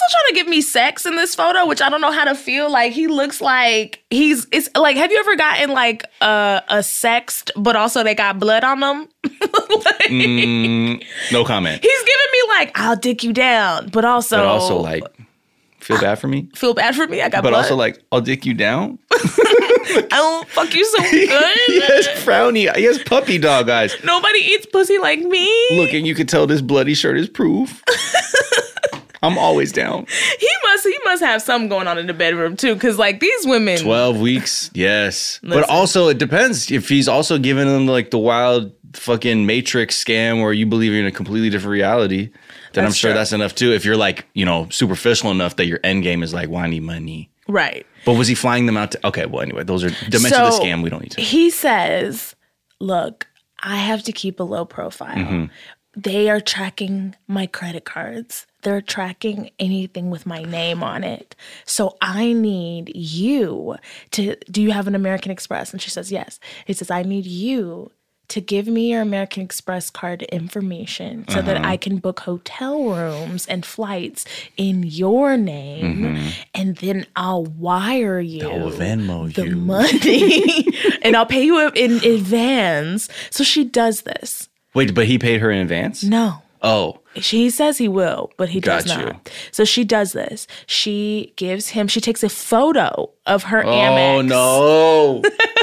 trying to give me sex in this photo, which I don't know how to feel. Like he looks like he's it's like, have you ever gotten like a, a sext, but also they got blood on them? Like, Mm, no comment. he's giving me like, I'll dick you down, but also But also like, feel bad for me. feel bad for me. I got But blood. also like, I'll dick you down. I don't fuck you so he good. has frowny. He has puppy dog eyes. Nobody eats pussy like me. Look, and you can tell this bloody shirt is proof. I'm always down. He must he must have something going on in the bedroom too, because like these women. twelve weeks, yes. Listen. But also, it depends if he's also giving them like the wild fucking Matrix scam where you believe you're in a completely different reality. Then I'm That's sure true. that's enough too. If you're like, you know, superficial enough that your end game is like, well, I need money. Right. But was he flying them out to? Okay, well, anyway, those are dimensions of So, the scam. We don't need to. He says, look, I have to keep a low profile. Mm-hmm. They are tracking my credit cards. They're tracking anything with my name on it. So I need you to, do you have an American Express? And she says, yes. He says, I need you to give me your American Express card information so that I can book hotel rooms and flights in your name. And then I'll wire you I'll Venmo the you. money and I'll pay you in advance. So she does this. Wait, but he paid her in advance? No. Oh, She says he will, but he does Got you. not. So she does this. She gives him, she takes a photo of her oh Amex. no.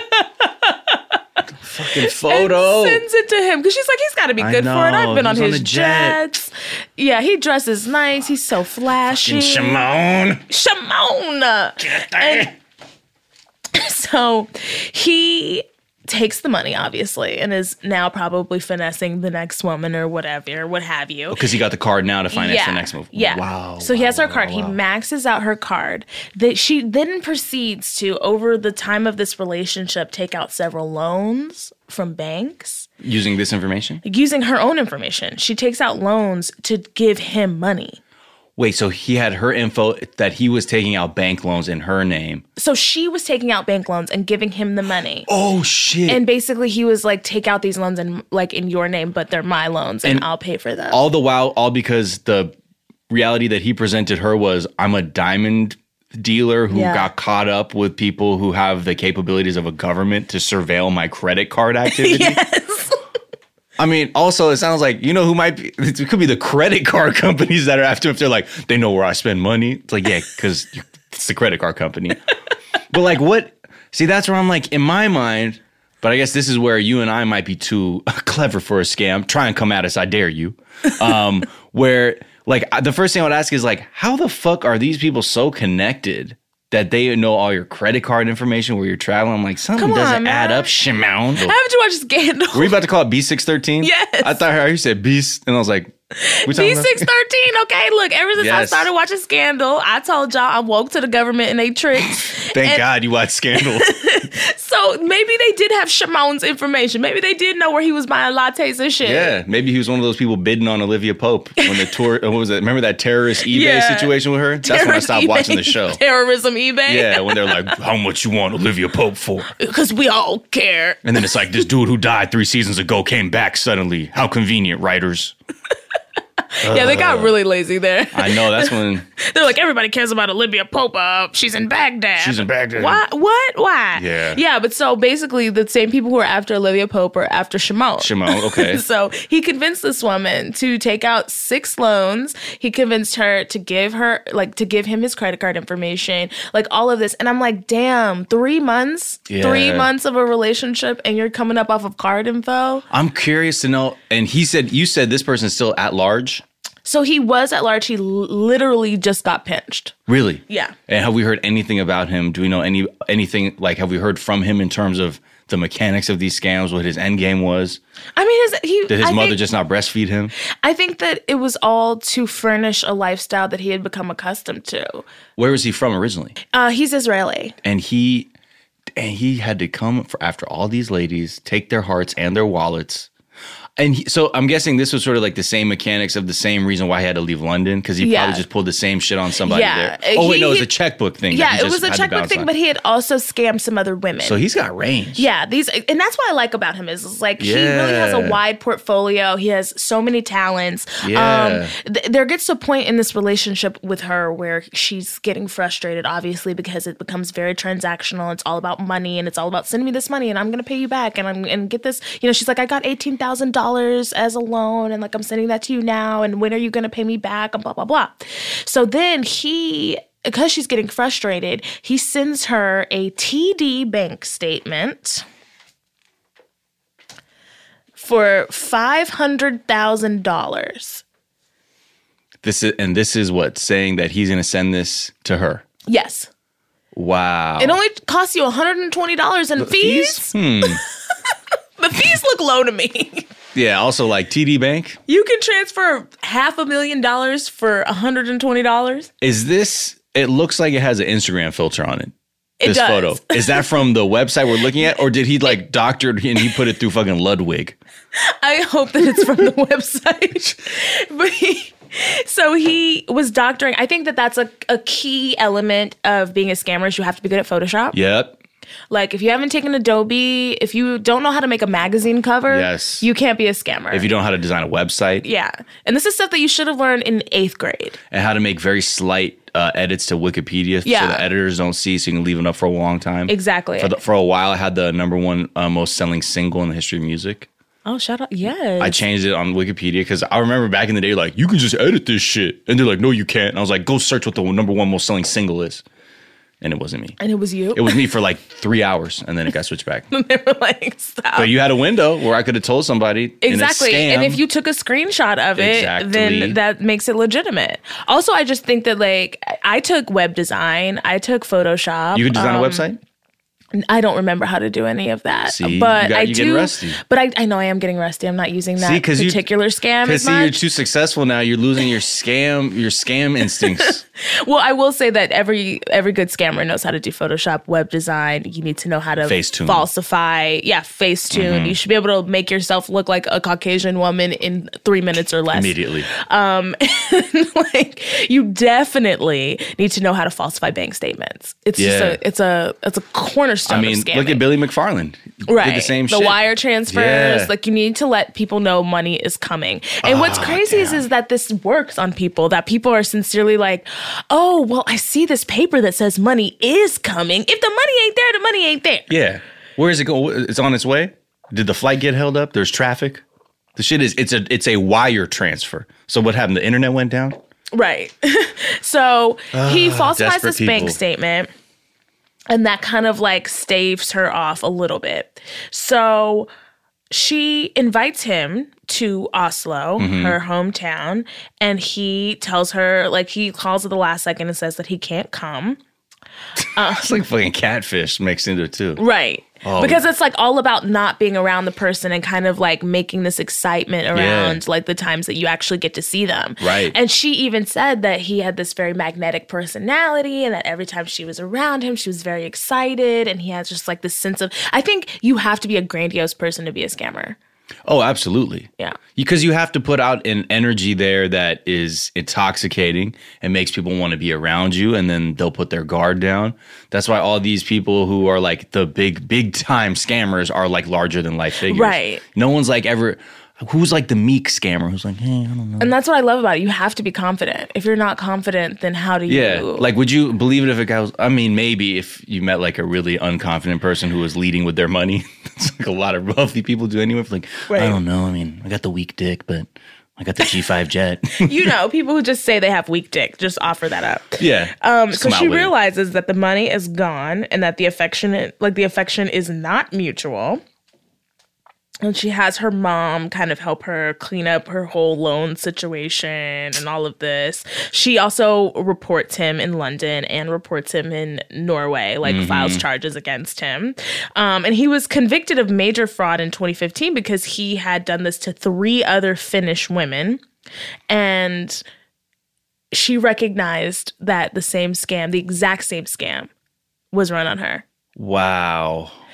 Fucking photo. And sends it to him because she's like, he's got to be I good for it. I've know, been on he's on his the jet. jets. Yeah, he dresses nice. He's so flashy. Shimon. Shimon. And so he takes the money, obviously, and is now probably finessing the next woman or whatever, what have you. Because he got the card now to finance the next move. Yeah. Wow. So he has wow, her card. wow, He wow. maxes out her card. That she then proceeds to, over the time of this relationship, take out several loans from banks Using this information? using her own information. She takes out loans to give him money. Wait, so he had her info that he was taking out bank loans in her name. So she was taking out bank loans and giving him the money. Oh, shit. And basically he was like, take out these loans in like in your name, but they're my loans and, And I'll pay for them. all the while, all because the reality that he presented her was, I'm a diamond dealer who Yeah. got caught up with people who have the capabilities of a government to surveil my credit card activity. Yes. I mean, also, it sounds like, you know who might be, it could be the credit card companies that are after him if they're like, they know where I spend money. It's like, yeah, because it's the credit card company. But like, what? See, that's where I'm like, in my mind, but I guess this is where you and I might be too clever for a scam. Try and come at us, I dare you. Um, where, like, the first thing I would ask is, like, how the fuck are these people so connected that they know all your credit card information where you're traveling? I'm like, something Come on, doesn't man. add up, Shimon. Haven't you watched Scandal? Were you about to call it B six thirteen? Yes. I thought I heard you said Beast, and I was like, we talking B about- six thirteen, okay? Look, ever since I Yes. started watching Scandal, I told y'all I'm woke to the government and they tricks. Thank And God you watched Scandal. So maybe they did have Shimon's information. Maybe they did know where he was buying lattes and shit. Yeah, maybe he was one of those people bidding on Olivia Pope when the tour. What was it? Remember that terrorist eBay Yeah. situation with her? That's when I Terrorist stopped eBay. watching the show. Terrorism eBay. Yeah, when they're like, "How much you want Olivia Pope for?" Because we all care. And then it's like, "This dude who died three seasons ago came back suddenly. How convenient, writers." Yeah, they got really lazy there. I know that's when They're like, everybody cares about Olivia Pope. Uh, she's in Baghdad. she's in Baghdad. Why? What? Why? Yeah. Yeah, but so basically, the same people who are after Olivia Pope are after Shimon. Shimon, okay. So he convinced this woman to take out six loans. He convinced her to give her, like, to give him his credit card information, like all of this. And I'm like, damn, three months, Yeah. three months of a relationship, and you're coming up off of card info. I'm curious to know. And he said, you said this person's still at large. So he was at large. He l- literally just got pinched. Really? Yeah. And have we heard anything about him? Do we know any anything, like, have we heard from him in terms of the mechanics of these scams, what his end game was? I mean, his, he, Did his I mother think, just not breastfeed him? I think that it was all to furnish a lifestyle that he had become accustomed to. Where was he from originally? Uh, he's Israeli. And he and he had to come for after all these ladies, take their hearts and their wallets. And he, so I'm guessing this was sort of like the same mechanics of the same reason why he had to leave London, because he Yeah. probably just pulled the same shit on somebody Yeah. there. Oh, wait, He- no, it was he- a checkbook thing. that Yeah, he it just was a had to checkbook bounce thing, on. but he had also scammed some other women. So he's got range. Yeah, these and that's what I like about him is, is like he really has a Yeah. wide portfolio. He has so many talents. Yeah. Um, th- there gets to a point in this relationship with her where she's getting frustrated, obviously, because it becomes very transactional. It's all about money, and it's all about send me this money, and I'm gonna pay you back, and I'm and get this. You know, she's like, I got eighteen thousand dollars as a loan, and like I'm sending that to you now, and when are you gonna pay me back? And blah blah blah. So then he. Because she's getting frustrated, he sends her a T D bank statement for five hundred thousand dollars. This is and this is what saying that he's going to send this to her. Yes. Wow. It only costs you one hundred twenty dollars in fees. Hmm. The fees look low to me. Yeah. Also, like T D Bank. You can transfer half a million dollars for one hundred twenty dollars. Is this? It looks like it has an Instagram filter on it. It This does. photo is that from the website we're looking at, or did he like doctored and he put it through fucking Ludwig? I hope that it's from the website. But he, so he was doctoring. I think that that's a, a key element of being a scammer is you have to be good at Photoshop. Yep. Like, if you haven't taken Adobe, if you don't know how to make a magazine cover, Yes. you can't be a scammer. If you don't know how to design a website yeah. And this is stuff that you should have learned in eighth grade. and how to make very slight uh, edits to Wikipedia Yeah. so the editors don't see, so you can leave it up for a long time. Exactly. For, the, for a while, I had the number one uh, most selling single in the history of music. Oh, shut up. Yes. I changed it on Wikipedia because I remember back in the day, like, you can just edit this shit. And they're like, no, you can't. And I was like, go search what the number one most selling single is. And it wasn't me. And it was you? It was me for like three hours, and then it got switched back. They were like, stop. But you had a window where I could have told somebody Exactly. in a scam. And if you took a screenshot of it, Exactly. then that makes it legitimate. Also, I just think that, like, I took web design, I took Photoshop. You could design um, a website? I don't remember how to do any of that. See, but you got- I you're do. getting rusty. But I, I know I am getting rusty. I'm not using that See, 'cause you- particular scam Because as see, you're much. too successful now. You're losing your scam, your scam instincts. Well, I will say that every every good scammer knows how to do Photoshop, web design. You need to know how to Facetune. falsify. Yeah, Facetune. Mm-hmm. You should be able to make yourself look like a Caucasian woman in three minutes or less. Immediately. Like, you definitely need to know how to falsify bank statements. It's Yeah. just a it's a it's a cornerstone I mean, of scamming. look at Billy McFarland. Right. Did the same the shit. wire transfers. Yeah. Like, you need to let people know money is coming. And what's Ah, crazy is, damn. is that this works on people, that people are sincerely like, oh, well, I see this paper that says money is coming. If the money ain't there, the money ain't there. Yeah. Where is it going? It's on its way? Did the flight get held up? There's traffic? The shit is, it's a it's a wire transfer. So what happened? The internet went down? Right. So he falsifies desperate this bank people. statement, and that kind of like staves her off a little bit. So she invites him to Oslo, Mm-hmm. her hometown, and he tells her, like, he calls at the last second and says that he can't come. It's like fucking catfish mixed into it too. Right. Oh. Because it's like all about not being around the person and kind of like making this excitement around Yeah. like the times that you actually get to see them. Right. And she even said that he had this very magnetic personality and that every time she was around him, she was very excited. And he has just like this sense of, I think you have to be a grandiose person to be a scammer. Oh, absolutely. Yeah. Because you have to put out an energy there that is intoxicating and makes people want to be around you, and then they'll put their guard down. That's why all these people who are like the big, big time scammers are like larger than life figures. Right. No one's like ever, who's like the meek scammer who's like, hey, I don't know. And that's what I love about it. You have to be confident. If you're not confident, then how do you? Yeah. Like, would you believe it if a guy was, I mean, maybe if you met like a really unconfident person who was leading with their money. It's like a lot of wealthy people do anyway. Like, Right. I don't know. I mean, I got the weak dick, but I got the G five jet. You know, people who just say they have weak dick, just offer that up. Yeah. Um, Just so come out she with it. realizes that the money is gone and that the affection, like the affection is not mutual. And she has her mom kind of help her clean up her whole loan situation and all of this. She also reports him in London and reports him in Norway, like Mm-hmm. files charges against him. Um, and he was convicted of major fraud in twenty fifteen because he had done this to three other Finnish women. And she recognized that the same scam, the exact same scam, was run on her. Wow.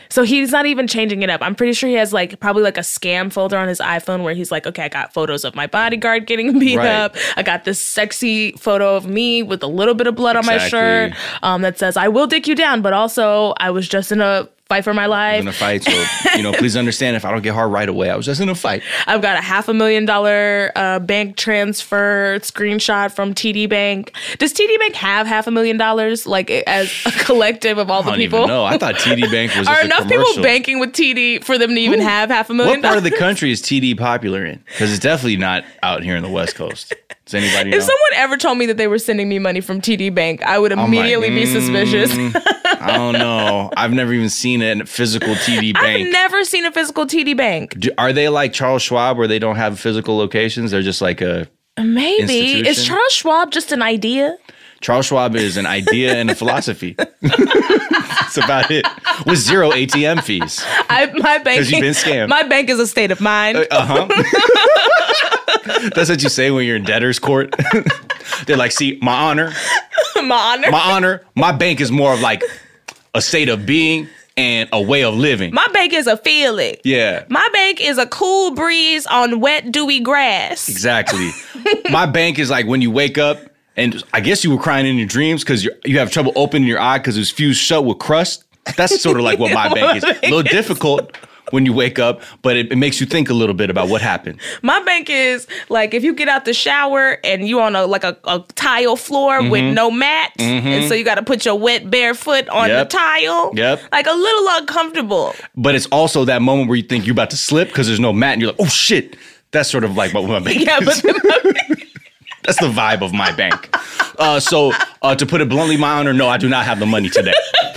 So he's not even changing it up. I'm pretty sure he has like probably like a scam folder on his iPhone where he's like, okay, I got photos of my bodyguard getting beat Right. up. I got this sexy photo of me with a little bit of blood on my Exactly. shirt um, that says, I will dick you down, but also I was just in a fight for my life. In a fight, so you know, please understand if I don't get hard right away. I was just in a fight. I've got a half a million dollar uh, bank transfer screenshot from T D Bank. Does T D Bank have half a million dollars, like as a collective of all I the don't people? even know. I thought T D Bank was Are just a enough commercial. people banking with T D for them to even have half a million What part of dollars? the country is T D popular in? Because it's definitely not out here in the West Coast. Does anybody know? If someone ever told me that they were sending me money from T D Bank, I would I'm like, immediately be suspicious. mm, I don't know. I've never even seen a physical T D Bank. I've never seen a physical T D Bank. Do, are they like Charles Schwab where they don't have physical locations? They're just like a... Maybe. Is Institution? Charles Schwab just an idea? Charles Schwab is an idea and a philosophy. That's about it. With zero A T M fees. I, my bank. 'Cause you've been scammed. My bank is a state of mind. Uh-huh. That's what you say when you're in debtor's court. They're like, see, my honor, my honor. my honor, my bank is more of like a state of being and a way of living. My bank is a feeling. Yeah, My bank is a cool breeze on wet, dewy grass. exactly. My bank is like when you wake up and I guess you were crying in your dreams because you you have trouble opening your eye because it's fused shut with crust. That's sort of like what my bank is. A little difficult when you wake up, but it, it makes you think a little bit about what happened. My bank is like if you get out the shower and you on a like a, a tile floor with no mat, and so you got to put your wet bare foot on Yep. the tile. Yep. Like a little uncomfortable. But it's also that moment where you think you're about to slip because there's no mat and you're like, oh shit. That's sort of like what my bank Yeah, is. but That's the vibe of my bank. Uh, so uh, to put it bluntly, my honor, no, I do not have the money today.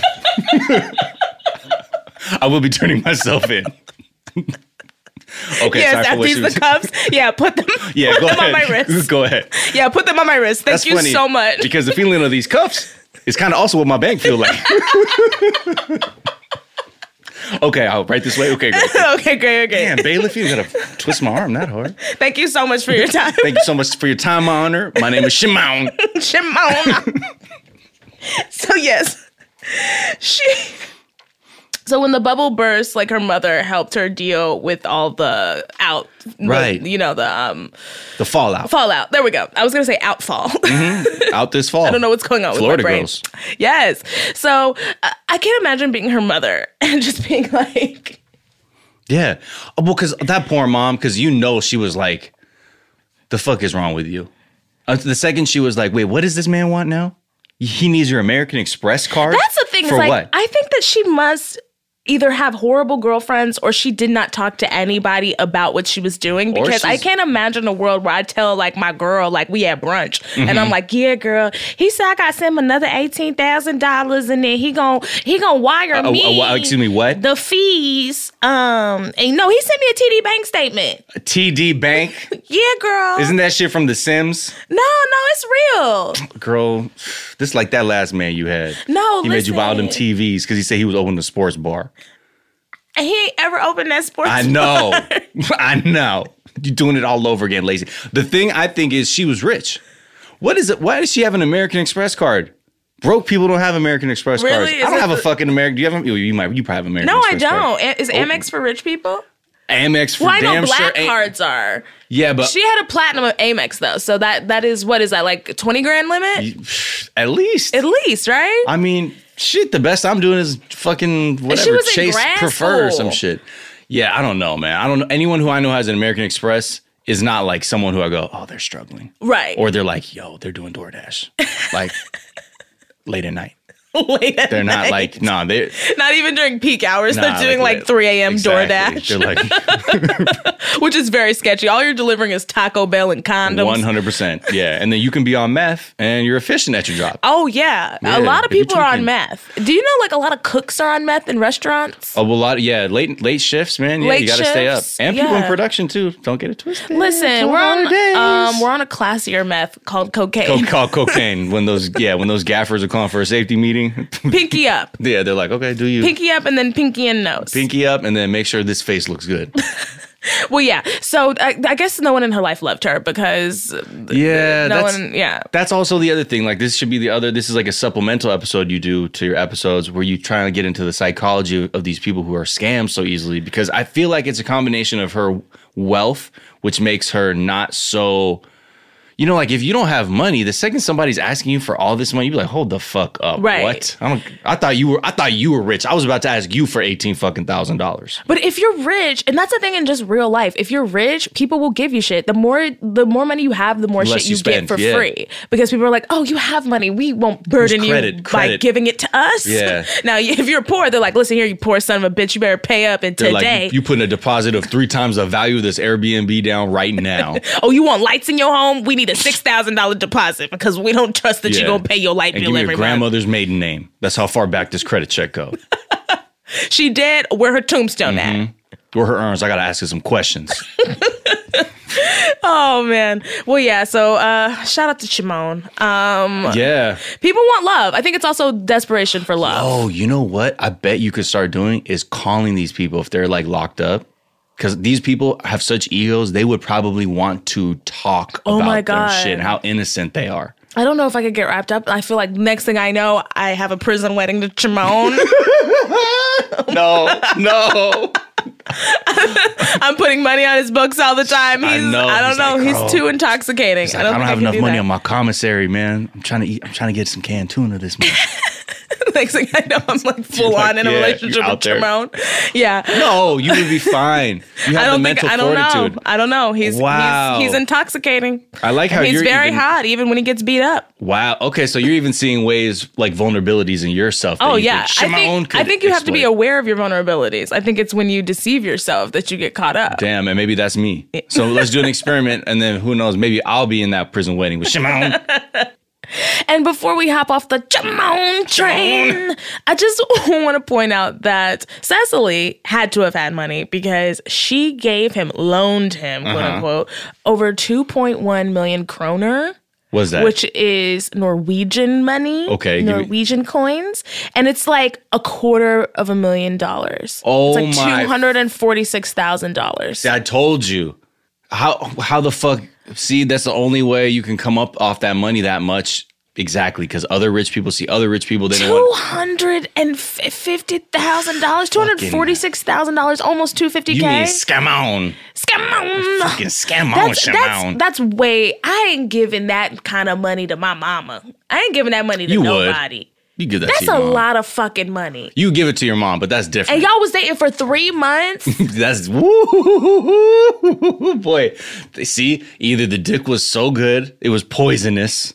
I will be turning myself in. Okay, yes, sorry for at what these she the was- cuffs. Yeah, put them. Yeah, put go them ahead. on my wrist. Go ahead. Yeah, put them on my wrist. Thank That's you funny, so much. Because the feeling of these cuffs is kind of also what my bank feel like. Okay, I'll right this way. Okay, great. Okay, great, okay. Damn, bailiff, you gotta twist my arm that hard. Thank you so much for your time. Thank you so much for your time, my honor. My name is Shimon. Shimon. So yes, she. So when the bubble burst, like her mother helped her deal with all the out, Right. You know the um The fallout. fallout. There we go. I was gonna say outfall. Out this fall. I don't know what's going on Florida with my brain. girls. Yes. So uh, I can't imagine being her mother and just being like, Yeah. Oh, well, because that poor mom, because you know she was like, the fuck is wrong with you? Uh, the second she was like, wait, what does this man want now? He needs your American Express card? that's the thing. For Is like, what? I think that she must either have horrible girlfriends or she did not talk to anybody about what she was doing, Or because I she's- can't imagine a world where I tell like my girl, like we had brunch and Mm-hmm. I'm like, yeah, girl, he said I got to send him another eighteen thousand dollars and then he gon' he gonna wire Uh, me. uh, uh, excuse me, what? The fees. Um, and no, he sent me a T D Bank statement. T D Bank? Yeah, girl. Isn't that shit from The Sims? no, no, it's real. Girl, this is like that last man you had. No, He made you buy all them listen. T Vs because he said he was opening a sports bar. And he ain't ever opened that sports I know. I know. You're doing it all over again, lazy. The thing I think is she was rich. What is it? Why does she have an American Express card? Broke people don't have American Express Really? cards. Is I don't it have a for- fucking American. Do you have? A, you, you might. You probably have American. No, I Express card. don't. Is Amex for rich people? Amex for Well, I know damn black sure. ain't- cards are. Yeah, but She had a platinum of Amex though, so that that is what is that like twenty grand limit? at least. At least, right? I mean, shit. The best I'm doing is fucking whatever. was in Chase grad Preferred or some school. shit. Yeah, I don't know, man. I don't know. Anyone who I know has an American Express is not like someone who I go, oh, they're struggling. Right. Or they're like, yo, they're doing DoorDash. Like, late at night. Late at They're not night. like, no, they're Not even during peak hours. nah, They're doing like, late. three a.m. Exactly. DoorDash, They're like which is very sketchy. All you're delivering is Taco Bell and condoms. one hundred percent. Yeah. And then you can be on meth and you're efficient at your job. Oh yeah. Yeah, a lot of if you're people are on tweaking. meth. Do you know like a lot of cooks are on meth in restaurants? Oh, well, a lot, yeah, late late shifts, man. Yeah, Late you got to stay up. shifts, And people in yeah. production too. Don't get it twisted. Listen, we're on days. um we're on a classier meth called cocaine. Co- call cocaine when those yeah when those gaffers are calling for a safety meeting. Pinky up. Yeah, they're like, okay, do you Pinky up and then pinky and nose. pinky up and then make sure this face looks good. Well, yeah. So I, I guess no one in her life loved her because Yeah, no that's, one. Yeah. That's also the other thing. Like, this should be the other. This is like a supplemental episode you do to your episodes where you try to get into the psychology of these people who are scammed so easily. Because I feel like it's a combination of her wealth, which makes her not so. You know, like if you don't have money, the second somebody's asking you for all this money, you be like, "Hold the fuck up!" Right. What? I'm, I thought you were. I thought you were rich. I was about to ask you for eighteen fucking thousand dollars. But if you're rich, and that's the thing in just real life, if you're rich, people will give you shit. The more the more money you have, the more Less shit you you get spend, for yeah. free. Because people are like, "Oh, you have money. We won't burden credit, you by credit. giving it to us." Yeah. Now, if you're poor, they're like, "Listen here, you poor son of a bitch. You better pay up and They're today." like, you putting a deposit of three times the value of this Airbnb down right now. Oh, you want lights in your home? We need a six thousand dollar deposit because we don't trust that Yeah. you're gonna pay your light And bill give me every your month. grandmother's maiden name. That's how far back this credit check go. She dead. Where her tombstone at? Mm-hmm. Where her urns? I gotta ask her some questions. Oh man. Well, yeah. So, uh, shout out to Shimon. Um, Yeah. people want love. I think it's also desperation for love. Oh, you know what? I bet you could start doing is calling these people if they're like locked up. Because these people have such egos, they would probably want to talk Oh about my their God. shit and how innocent they are. I don't know if I could get wrapped up. I feel like next thing I know, I have a prison wedding to Shimon. No, no. I'm putting money on his books all the time. I He's, I, know. don't He's know. like, He's "Oh." too intoxicating. It's like, I don't, think have can enough do money that. on my commissary, man. I'm trying to eat. I'm trying to get some canned tuna this month. Next thing I know, I'm like full like, on in a yeah, relationship you're with out there. Shimon. Yeah. No, you would be fine. You have I don't the think mental I don't fortitude. know. I don't know. He's Wow. he's, he's intoxicating. I like how And he's you're very even- hot even when he gets beat up. Wow. Okay, so you're even seeing ways like vulnerabilities in yourself. that Oh you yeah, think I Shimon think could I think you have to be exploit. aware of your vulnerabilities. I think it's when you deceive yourself that you get caught up. Damn, and maybe that's me. So let's do an experiment, and then who knows? Maybe I'll be in that prison wedding with Shimon. And before we hop off the Shimon train, I just want to point out that Cecily had to have had money because she gave him, loaned him, quote Uh-huh. unquote, over two point one million kroner. What's that? Which is Norwegian money. Okay, give me- Norwegian coins. And it's like a quarter of a million dollars. Oh it's like my- two hundred forty-six thousand dollars. I told you. How how the fuck? See, that's the only way you can come up off that money that much. Exactly, because other rich people see other rich people. They don't Two want. hundred and fifty thousand dollars, two hundred forty-six thousand dollars, almost two fifty You k. mean scam on? Scam on. Fucking scam on, That's, scam that's, on. that's way. I ain't giving that kind of money to my mama. I ain't giving that money to You would. nobody. You give that That's to your a mom. lot of fucking money. You give it to your mom, but that's different. And y'all was dating for three months. That's woo, boy. See, either the dick was so good, it was poisonous,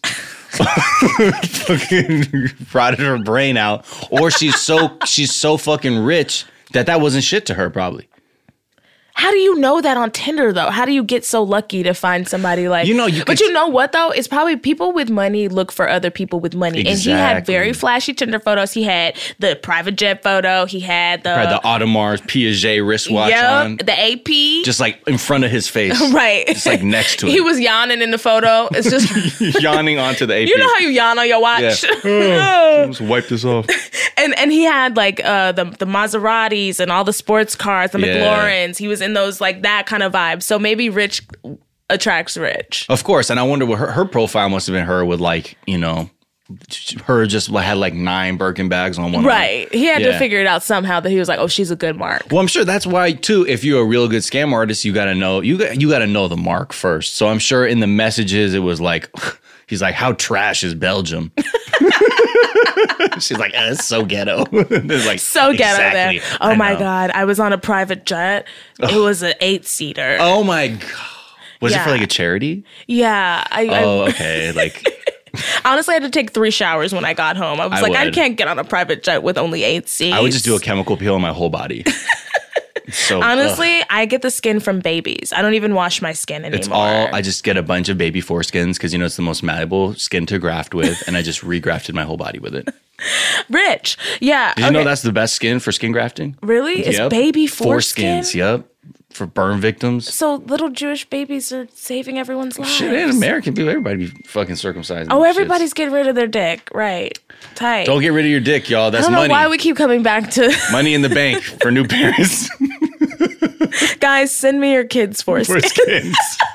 fucking rotted her brain out, or she's so she's so fucking rich that that wasn't shit to her, probably. How do you know that on Tinder though? How do you get so lucky to find somebody like You know, you But could- you know what though? It's probably people with money look for other people with money. And he had Exactly. very flashy Tinder photos. He had the private jet photo. He had the Had the Audemars Piaget wristwatch Yep, on, the A P. just like in front of his face, right. just like next to He it. was yawning in the photo. It's just yawning onto the A P. you know how you yawn on your watch. Yeah. Let's wipe this off. and and he had like uh the the Maseratis and all the sports cars, the Yeah. McLarens. He was in those like that kind of vibe. So maybe rich attracts rich. Of course, and I wonder what her, her profile must have been. Her with like, you know, her just like had like nine Birkin bags on one. arm. Right. He had to Yeah. figure it out somehow that he was like, oh, she's a good mark. Well, I'm sure that's why too. If you're a real good scam artist, you gotta know you got you gotta know the mark first. So I'm sure in the messages it was like, he's like, "How trash is Belgium?" She's like, eh, "It's so ghetto." It's like So ghetto exactly. there. Oh I my know. God. I was on a private jet. It was an eight seater. Oh my god. Was it for Yeah. like a charity? Yeah. I, Oh, I okay. Like, honestly had to take three showers when I got home. I was I like, I would. can't get on a private jet with only eight seats. I would just do a chemical peel on my whole body. So Honestly, ugh. I get the skin from babies. I don't even wash my skin anymore. It's all, I just get a bunch of baby foreskins because, you know, it's the most malleable skin to graft with. And I just regrafted my whole body with it. Rich. Yeah. Did you know that's the best skin for skin grafting? Really? It's Yep. baby foreskin? Foreskins, yep. For burn victims. So little Jewish babies are saving everyone's lives. Shit, in American people, everybody be fucking circumcised. Oh, everybody's getting rid of their dick. Right. Tight. Don't get rid of your dick, y'all. I That's don't know money. why we keep coming back to... Money in the bank for new parents. Guys, Guys, send me your kids' foreskins. Foreskins.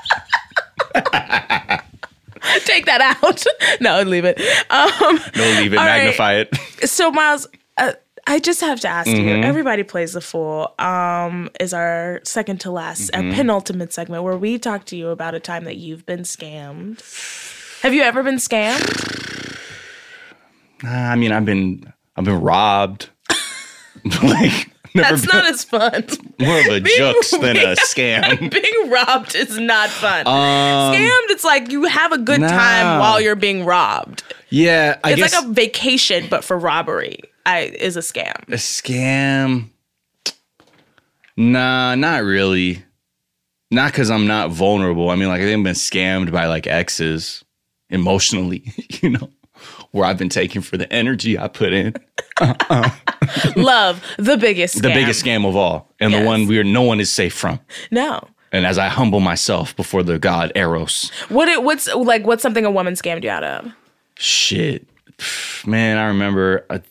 Take that out. No, leave it. Um, No, leave it. all right. Magnify it. So, Miles, uh, I just have to ask Mm-hmm. you. Everybody Plays the Fool um, is our second to last, Mm-hmm. our penultimate segment where we talk to you about a time that you've been scammed. Have you ever been scammed? Nah, I mean, I've been, I've been robbed. Like, never That's been not as fun. more of a Being- jux than a scam. Being robbed is not fun. Um, Scammed, it's like you have a good nah. time while you're being robbed. Yeah, I It's guess like a vacation, but for robbery. I is a scam. a scam. Nah, not really. Not because I'm not vulnerable. I mean, like, I think I've been scammed by like exes emotionally, you know, where I've been taken for the energy I put in. Love, the biggest scam. The biggest scam of all, and Yes. the one where no one is safe from. No. And as I humble myself before the god Eros, What it, what's like what's something a woman scammed you out of? shit, man, I remember. I,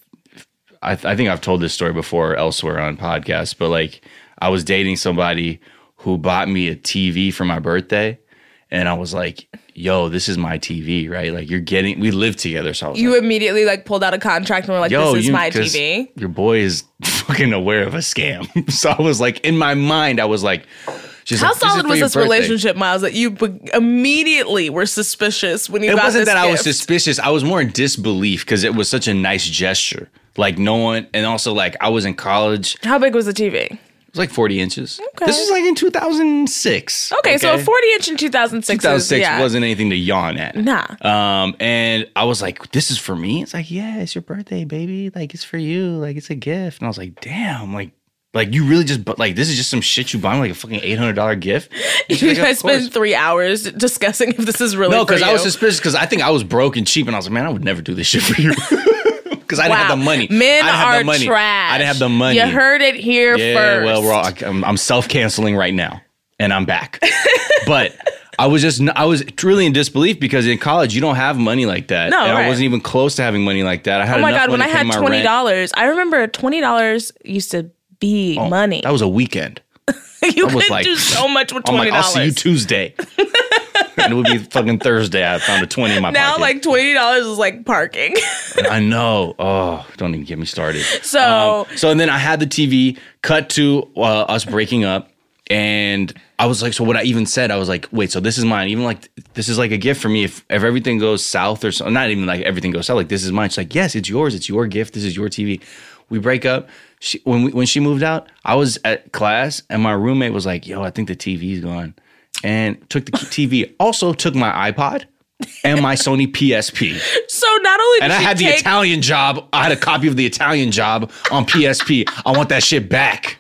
I, I think I've told this story before elsewhere on podcasts, but like I was dating somebody who bought me a T V for my birthday, and I was like, "Yo, this is my T V, right? Like you're getting." We live together, so I was You like, immediately like pulled out a contract and were like, Yo, this is you, my T 'cause V. Your boy is fucking aware of a scam. So I was like, in my mind, I was like, she's How like, "This is solid for was your this birthday." relationship, Miles, that you be- immediately were suspicious when you It got wasn't this that I was gift? suspicious. I was more in disbelief because it was such a nice gesture. Like no one, and also like I was in college. It How big was the T V? was like forty inches. Okay. This was like in two thousand six. Okay, so a forty inch in two thousand six. two thousand six is, yeah. wasn't anything to yawn at. Nah. Um, and I was like, "This is for me." It's like, "Yeah, it's your birthday, baby. Like it's for you. Like it's a gift." And I was like, "Damn, like." Like you really just, but like this is just some shit you buy me, like a fucking eight hundred dollar gift. And she's You like, "Of guys course." spent three hours discussing if this is really No, for because I was you. suspicious because I think I was broke and cheap, and I was like, man, I would never do this shit for you. Because I didn't have Wow. the money. Men I didn't have are the money. trash. I didn't have the money. You heard it here yeah, first. well, we're all, I'm, I'm self-canceling right now, and I'm back. But I was just, I was truly in disbelief because in college you don't have money like that. No, and right. I wasn't even close to having money like that. I had Oh my enough God, when money I to pay had my twenty rent. dollars, I remember twenty dollars used to be Oh, money. That was a weekend. you I was could like, do so much with I'm twenty like, dollars. I'll see you Tuesday. And it would be fucking Thursday. I found a twenty in my now, pocket. like twenty dollars is like parking. I know. Oh, don't even get me started. So- Um, so and then I had the T V cut to uh, us breaking up, and I was like, so what I even said, I was like, wait, so this is mine. Even like this is like a gift for me. If if everything goes south or so, not even like everything goes south, like this is mine. She's like, yes, it's yours. It's your gift. This is your T V. We break up. She, when we, when she moved out, I was at class, and my roommate was like, yo, I think the T V's gone, and took the T V. Also took my iPod and my Sony P S P. So not only did And I she had the take, Italian Job. I had a copy of the Italian Job on P S P. I want that shit back.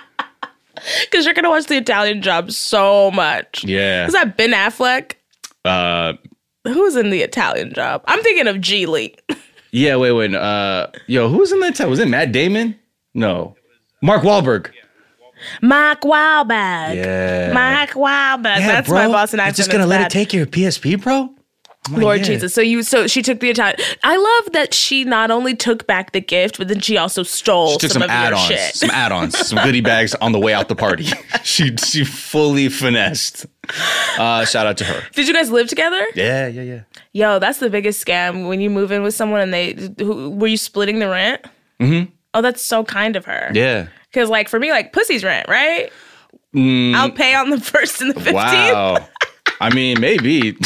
because you're gonna watch the Italian Job so much. Yeah. Is that Ben Affleck? Uh, Who's in the Italian Job? I'm thinking of Geely. yeah, wait, wait. Uh, yo, who was in that time? Was it Matt Damon? No. Mark Wahlberg. Mark Wahlberg. Yeah. Mark Wahlberg. That's my Boston accent. You're just gonna It's let bad. it take your P S P, bro? I'm like, Lord yeah. Jesus. So you so she took the Italian. I love that she not only took back the gift, but then she also stole She took some, some, of your add-ons, shit. some add-ons, some goodie bags on the way out the party. she she fully finessed. Uh, shout out to her. Did you guys live together? Yeah, yeah, yeah. Yo, that's the biggest scam when you move in with someone and they who, were you splitting the rent? Mm-hmm. Oh, that's so kind of her. Yeah. Because like for me, like pussy's rent, right? I'll pay on the first and the fifteenth. Wow. I mean, maybe.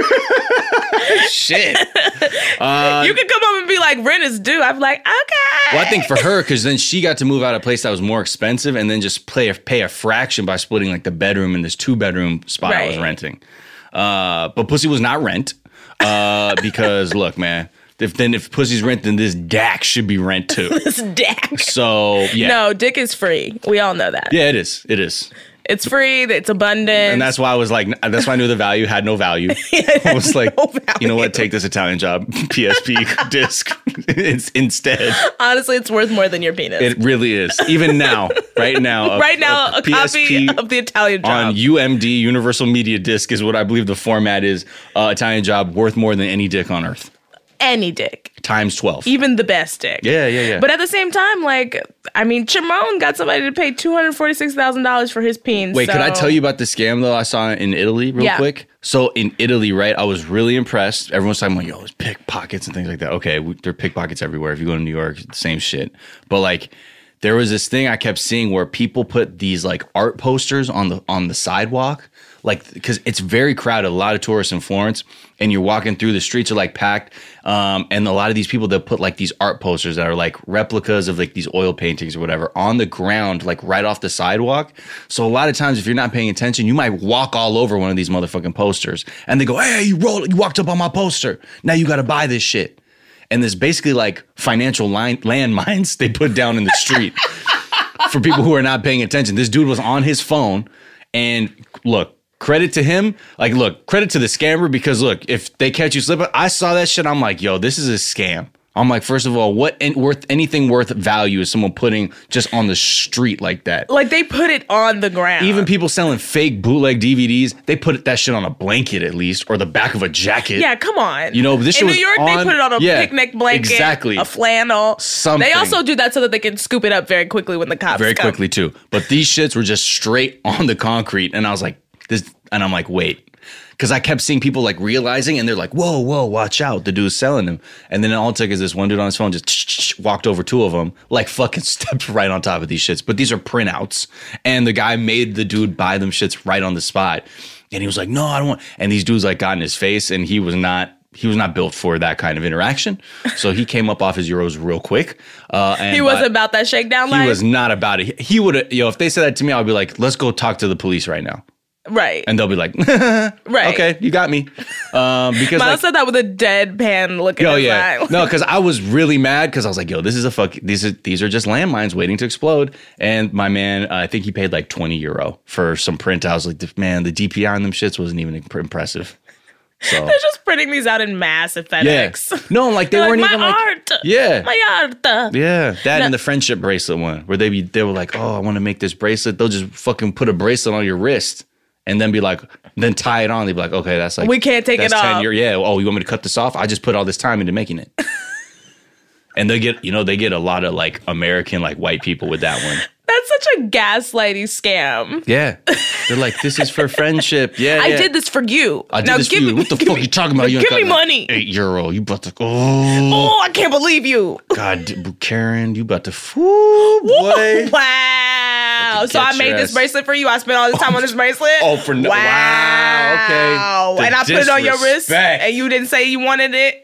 Shit. Uh, You could come up and be like, rent is due. I'm like, okay. well, I think for her, because then she got to move out of a place that was more expensive and then just pay a, pay a fraction by splitting like the bedroom in this two bedroom spot I was Right. renting. Uh, but Pussy was not rent uh, because, look, man, if then if Pussy's rent, then this D A C should be rent too. This dick. So, yeah. No, dick is free. We all know that. Yeah, it is. It is. It's free. It's abundant. And that's why I was like, that's why I knew the value had no value. I was like, no you know what? value. Take this Italian Job P S P disc it's, instead. Honestly, it's worth more than your penis. It really is. Even now, right now. right now, a, P S P copy of the Italian Job. on U M D, Universal Media Disc, is what I believe the format is. Uh, Italian Job worth more than any dick on earth. any dick, Times twelve. even the best dick. Yeah, yeah, yeah. But at the same time, like, I mean, Chimone got somebody to pay two hundred forty-six thousand dollars for his peen. Wait, so. could I tell you about the scam though I saw in Italy real Yeah. quick? So in Italy, right, I was really impressed. Everyone's talking about, yo, it's pickpockets and things like that. Okay, we, there are pickpockets everywhere. If you go to New York, same shit. But like, there was this thing I kept seeing where people put these like art posters on the on the sidewalk, like because it's very crowded. A lot of tourists in Florence, and you're walking through, the streets are like packed, um, and a lot of these people that put like these art posters that are like replicas of like these oil paintings or whatever on the ground, like right off the sidewalk. So a lot of times, if you're not paying attention, you might walk all over one of these motherfucking posters, and they go, "Hey, you rolled, you walked up on my poster. Now you got to buy this shit." And there's basically like financial line, landmines they put down in the street for people who are not paying attention. This dude was on his phone, and look, credit to him. Like, look, credit to the scammer, because look, if they catch you slipping, I saw that shit. I'm like, yo, this is a scam. I'm like, first of all, what en- worth anything worth value is someone putting just on the street like that? Like, they put it on the ground. Even people selling fake bootleg D V Ds, they put that shit on a blanket at least, or the back of a jacket. Yeah, come on. You know, this shit in New was York, on- they put it on a yeah, picnic blanket, exactly. a flannel. Something. They also do that so that they can scoop it up very quickly when the cops Very come. quickly too. But these shits were just straight on the concrete, and I was like, this, and I'm like, wait. Because I kept seeing people like realizing, and they're like, whoa, whoa, watch out. The dude's selling them. And then all it took is this one dude on his phone just walked over two of them, like fucking stepped right on top of these shits. But these are printouts. And the guy made the dude buy them shits right on the spot. And he was like, no, I don't want. And these dudes like got in his face, and he was not. He was not built for that kind of interaction. So he came up off his Euros real quick. Uh, and He wasn't but about that shakedown He life? was not about it. He would have, you know, if they said that to me, I'd be like, let's go talk to the police right now. Right. And they'll be like, right. okay, you got me. Um, because Miles like, said that with a deadpan look in oh his yeah, eye. no, because I was really mad because I was like, yo, this is a fuck. These are these are just landmines waiting to explode. And my man, uh, I think he paid like twenty euro for some printouts. Like, man, the D P I on them shits wasn't even imp- impressive. So They're just printing these out in mass at yeah, FedEx. no, like they They're weren't like, even my like art. yeah, My art. yeah, that No. and the friendship bracelet one where they be they were like, oh, I want to make this bracelet. They'll just fucking put a bracelet on your wrist. And then be like, then tie it on. They'd be like, okay, that's like We can't take that's it ten off. year- Yeah. Oh, you want me to cut this off? I just put all this time into making it. And they get, you know, they get a lot of like American, like white people with that one. That's such a gaslighty scam. Yeah. They're like, this is for friendship. Yeah. I yeah. did this for you. I did now this give for you. me, What the give fuck me- you talking about? You give ain't me got, like, money. Eight euro. You about to, oh, Oh, I can't believe you. God, Karen, you about to, whoo, boy. Wow. About to So I get made your this ass. bracelet for you. I spent all this time on this bracelet. Oh, for no- wow, okay. The And I put it on your wrist disrespect. and you didn't say you wanted it.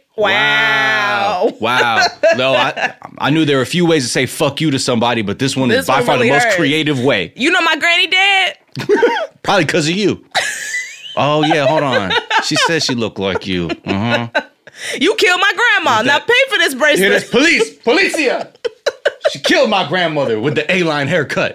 Wow. Wow. No, I I knew there were a few ways to say fuck you to somebody, but this one is This by one far really the most hurt. creative way. You know my granny dead? Probably because of you. Oh, yeah, hold on. She said she looked like you. Uh-huh. You killed my grandma. Now that- pay for this bracelet. Here it is. Police. Policia. She killed my grandmother with the A-line haircut.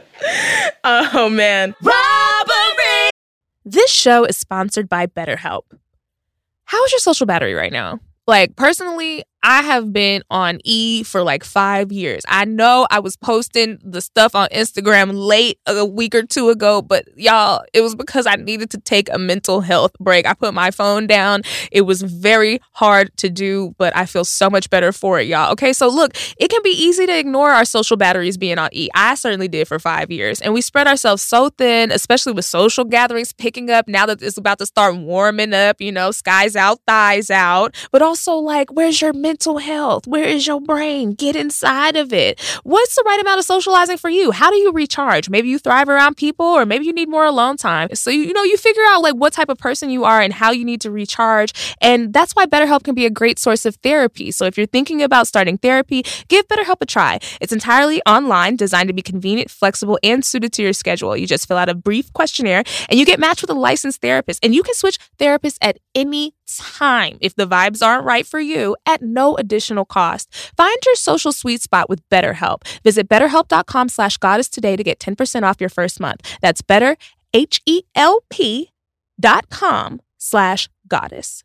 Oh, man. Robbery. This show is sponsored by BetterHelp. How is your social battery right now? Like, personally, I have been on E for like five years. I know I was posting the stuff on Instagram late a week or two ago, but y'all, it was because I needed to take a mental health break. I put my phone down. It was very hard to do, but I feel so much better for it, y'all. Okay, so look, it can be easy to ignore our social batteries being on E. I certainly did for five years, and we spread ourselves so thin, especially with social gatherings picking up now that it's about to start warming up, you know, skies out, thighs out, but also like, where's your mental health? Where is your brain? Get inside of it. What's the right amount of socializing for you? How do you recharge? Maybe you thrive around people, or maybe you need more alone time. So, you, you know, you figure out like what type of person you are and how you need to recharge. And that's why BetterHelp can be a great source of therapy. So if you're thinking about starting therapy, give BetterHelp a try. It's entirely online, designed to be convenient, flexible, and suited to your schedule. You just fill out a brief questionnaire and you get matched with a licensed therapist. And you can switch therapists at any time if the vibes aren't right for you at no additional cost. Find your social sweet spot with BetterHelp. Visit betterhelp.com slash goddess today to get ten percent off your first month. That's better, H-E-L-P dot com slash goddess.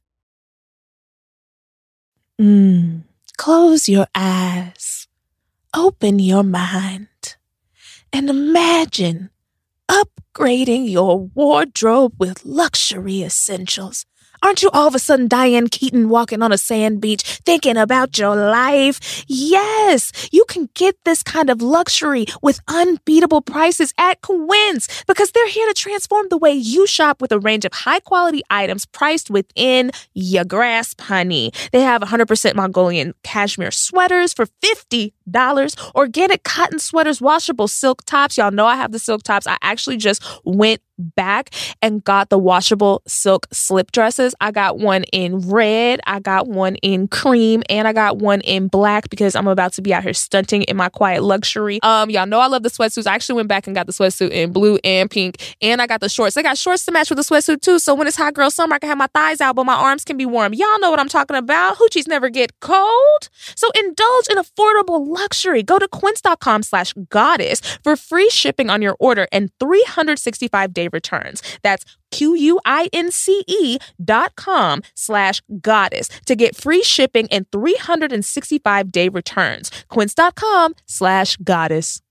Mm. Close your eyes. Open your mind. And imagine up upgrading your wardrobe with luxury essentials. Aren't you all of a sudden Diane Keaton walking on a sand beach thinking about your life? Yes, you can get this kind of luxury with unbeatable prices at Quince because they're here to transform the way you shop with a range of high-quality items priced within your grasp, honey. They have one hundred percent Mongolian cashmere sweaters for fifty dollars, organic cotton sweaters, washable silk tops. Y'all know I have the silk tops. I actually just went back and got the washable silk slip dresses. I got one in red, I got one in cream, and I got one in black because I'm about to be out here stunting in my quiet luxury. Um, y'all know I love the sweatsuits. I actually went back and got the sweatsuit in blue and pink, and I got the shorts. They got shorts to match with the sweatsuit too, so when it's hot girl summer, I can have my thighs out, but my arms can be warm. Y'all know what I'm talking about. Hoochies never get cold. So indulge in affordable luxury. Go to quince.com slash goddess for free shipping on your order and three hundred sixty-five day returns. That's Q-U-I-N-C-E dot com slash goddess to get free shipping and three hundred sixty-five day returns. Quince.com slash goddess.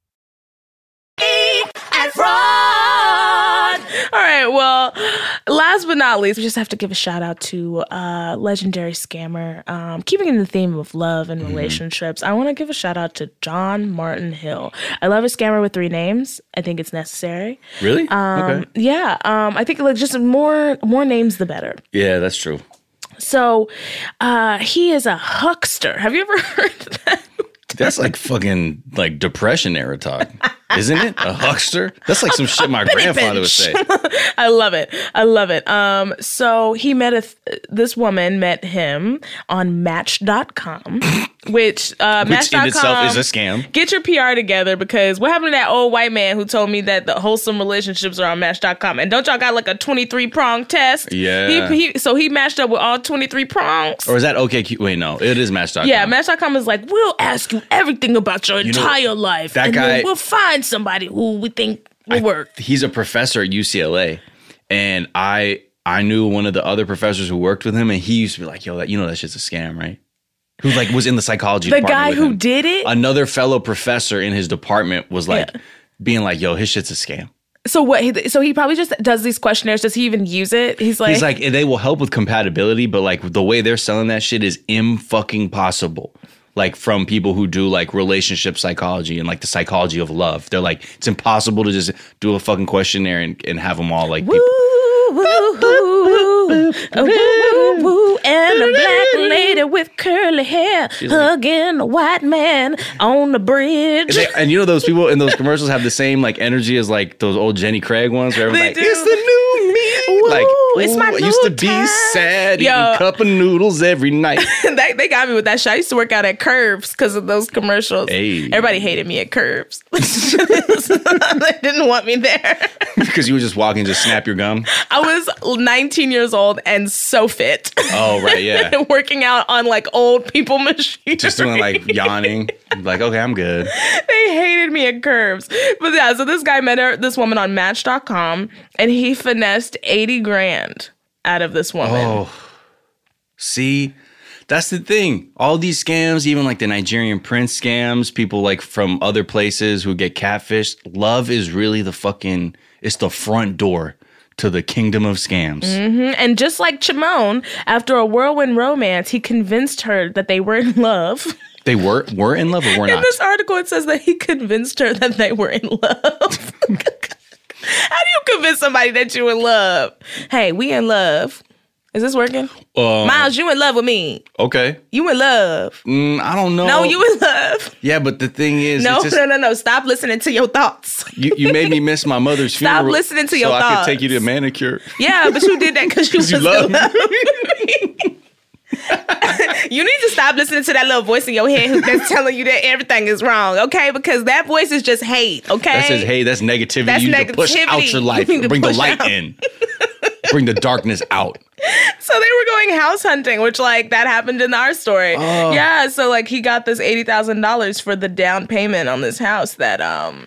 And fraud. All right, well, last but not least, we just have to give a shout out to uh, legendary scammer. Um, keeping in the theme of love and relationships, I want to give a shout out to John Martin Hill. I love a scammer with three names. I think it's necessary. Really? Um, okay. Yeah, um, I think like just more more names the better. Yeah, that's true. So uh, he is a huckster. Have you ever heard that? That's like fucking like depression era talk, isn't it? A huckster? That's like some shit my grandfather would say. I love it. I love it. Um, so he met a th- this woman met him on Match dot com, which uh, Which in itself is a scam. Get your P R together because what happened to that old white man who told me that the wholesome relationships are on Match dot com? And don't y'all got like a twenty-three prong test? Yeah. He, he, so he matched up with all twenty-three prongs. Or is that okay? Wait, no, it is Match dot com. Yeah, Match dot com is like, we'll ask you everything about your You know, entire life. that and guy- then we'll find somebody who we think will I- work. He's a professor at U C L A, and I I knew one of the other professors who worked with him, and he used to be like, "Yo, that you know that shit's a scam, right?" Who like was in the psychology The department guy with who him. did it? Another fellow professor in his department was like Yeah. being like, "Yo, his shit's a scam." So what? He, so he probably just does these questionnaires. Does he even use it? He's like, He's like, they will help with compatibility, but like the way they're selling that shit is imfucking possible. Like from people who do like relationship psychology and like the psychology of love. They're like, it's impossible to just do a fucking questionnaire and, and have them all like woo, people. woo, woo, woo, woo, woo, woo, and a black lady with curly hair hugging a white man on the bridge. And, they, and you know those people in those commercials have the same like energy as like those old Jenny Craig ones where everyone's They like, do. it's the new me. Woo, Like, it's my ooh, I used to new be time. sad Yo. eating a cup of noodles every night. they, they got me with that shit. I used to work out at Curves because of those commercials. Hey. Everybody hated me at Curves. They didn't want me there. Because you would just walk and just snap your gum. I was nineteen years old and so fit. Oh, right, yeah. Working out on like old people machines. Just doing like yawning. Like, okay, I'm good. They hated me at Curves. But yeah, so this guy met her, this woman on Match dot com and he finessed eighty grand out of this woman. Oh, see, that's the thing. All these scams, even like the Nigerian prince scams, people like from other places who get catfished. Love is really the fucking, it's the front door to the kingdom of scams. Mm-hmm. And just like Chimone, after a whirlwind romance, he convinced her that they were in love. They were were in love or were In not? this article, it says that he convinced her that they were in love. How do you convince somebody that you're in love? Hey, we in love. Is this working? Um, Miles, you in love with me. Okay. You in love. Mm, I don't know. No, you in love. Yeah, but the thing is, No, it's just, no, no, no. Stop listening to your thoughts. you, you made me miss my mother's Stop funeral. listening to so your I thoughts. could take you to a manicure. Yeah, but you did that because you was you in love love. me. You need to stop listening to that little voice in your head who- that's telling you that everything is wrong, okay? Because that voice is just hate, okay? That says, hey, that's negativity. That's you need to push negativity. out your life. You need to Bring the push light out. in. Bring the darkness out. So they were going house hunting, which like that happened in our story. Oh. Yeah, so like he got this eighty thousand dollars for the down payment on this house that um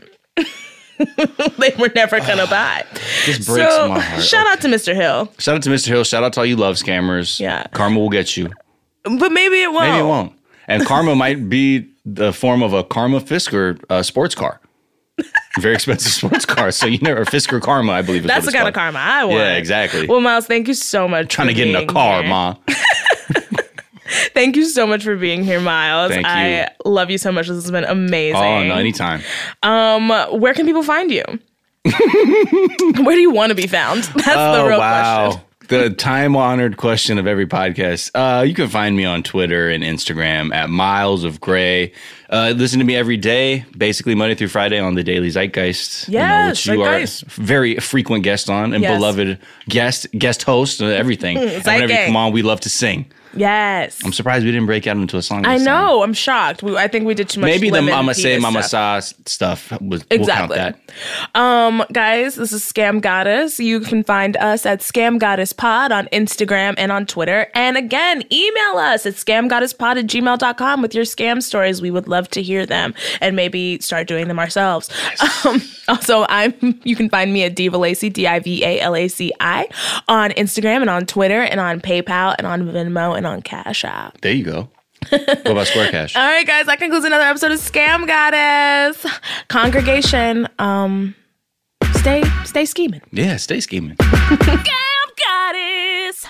they were never gonna buy. This breaks so my heart. shout out to Mister Hill, Shout out to Mister Hill. Shout out to all you love scammers. Yeah. Karma will get you. but maybe it won't. Maybe it won't. And karma might be the form of a Karma Fisker uh, sports car. Very expensive sports car. So you never, Fisker Karma, I believe is That's what the it's kind called. of karma I want. Yeah, exactly. Well, Miles, thank you so much. Trying for to get in a being car, here. Ma. Thank you so much for being here, Miles. Thank you. I love you so much. This has been amazing. Oh, no, anytime. Um, where can people find you? Where do you want to be found? That's oh, the real wow. question. The time-honored question of every podcast. Uh, you can find me on Twitter and Instagram at Miles of Gray. Uh, listen to me every day, basically Monday through Friday on the Daily Zeitgeist. Yes, you know, which you Zeitgeist. are very frequent guest on and Yes. beloved guest, guest host, and everything. And whenever you Zeitgeist. come on, we love to sing. Yes. I'm surprised we didn't break out into a song. I this time. know. I'm shocked. We, I think we did too much. Maybe the lemon Mama Say, penis Mama stuff. Sa stuff was Exactly. we'll count that. Um, guys, this is Scam Goddess. You can find us at Scam Goddess Pod on Instagram and on Twitter. And again, email us at scamgoddesspod at gmail dot com with your scam stories. We would love to hear them and maybe start doing them ourselves. Um, also, I'm you can find me at Diva Lacy, D I V A L A C I, on Instagram and on Twitter and on PayPal and on Venmo and on Cash App. There you go. What about Square Cash? All right, guys, that concludes another episode of Scam Goddess. Congregation, um, stay, stay scheming. Yeah, stay scheming. Scam Goddess.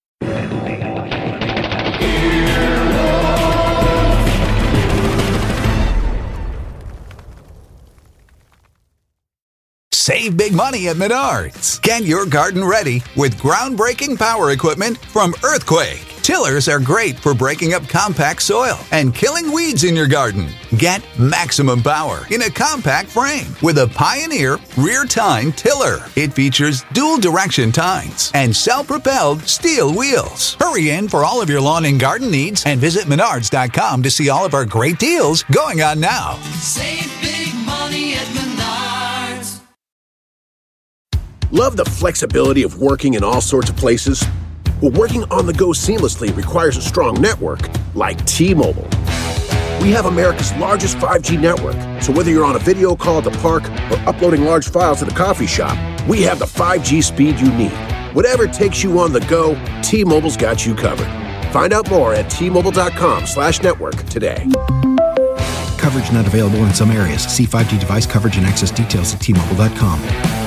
Save big money at Menards. Get your garden ready with groundbreaking power equipment from Earthquake. Tillers are great for breaking up compact soil and killing weeds in your garden. Get maximum power in a compact frame with a Pioneer rear tine tiller. It features dual direction tines and self-propelled steel wheels. Hurry in for all of your lawn and garden needs and visit menards dot com to see all of our great deals going on now. Save big money at Menards. Love the flexibility of working in all sorts of places? Well, working on the go seamlessly requires a strong network like T-Mobile. We have America's largest five G network, so whether you're on a video call at the park or uploading large files at a coffee shop, we have the five G speed you need. Whatever takes you on the go, T-Mobile's got you covered. Find out more at T Mobile dot com slash network today. Coverage not available in some areas. See five G device coverage and access details at T Mobile dot com.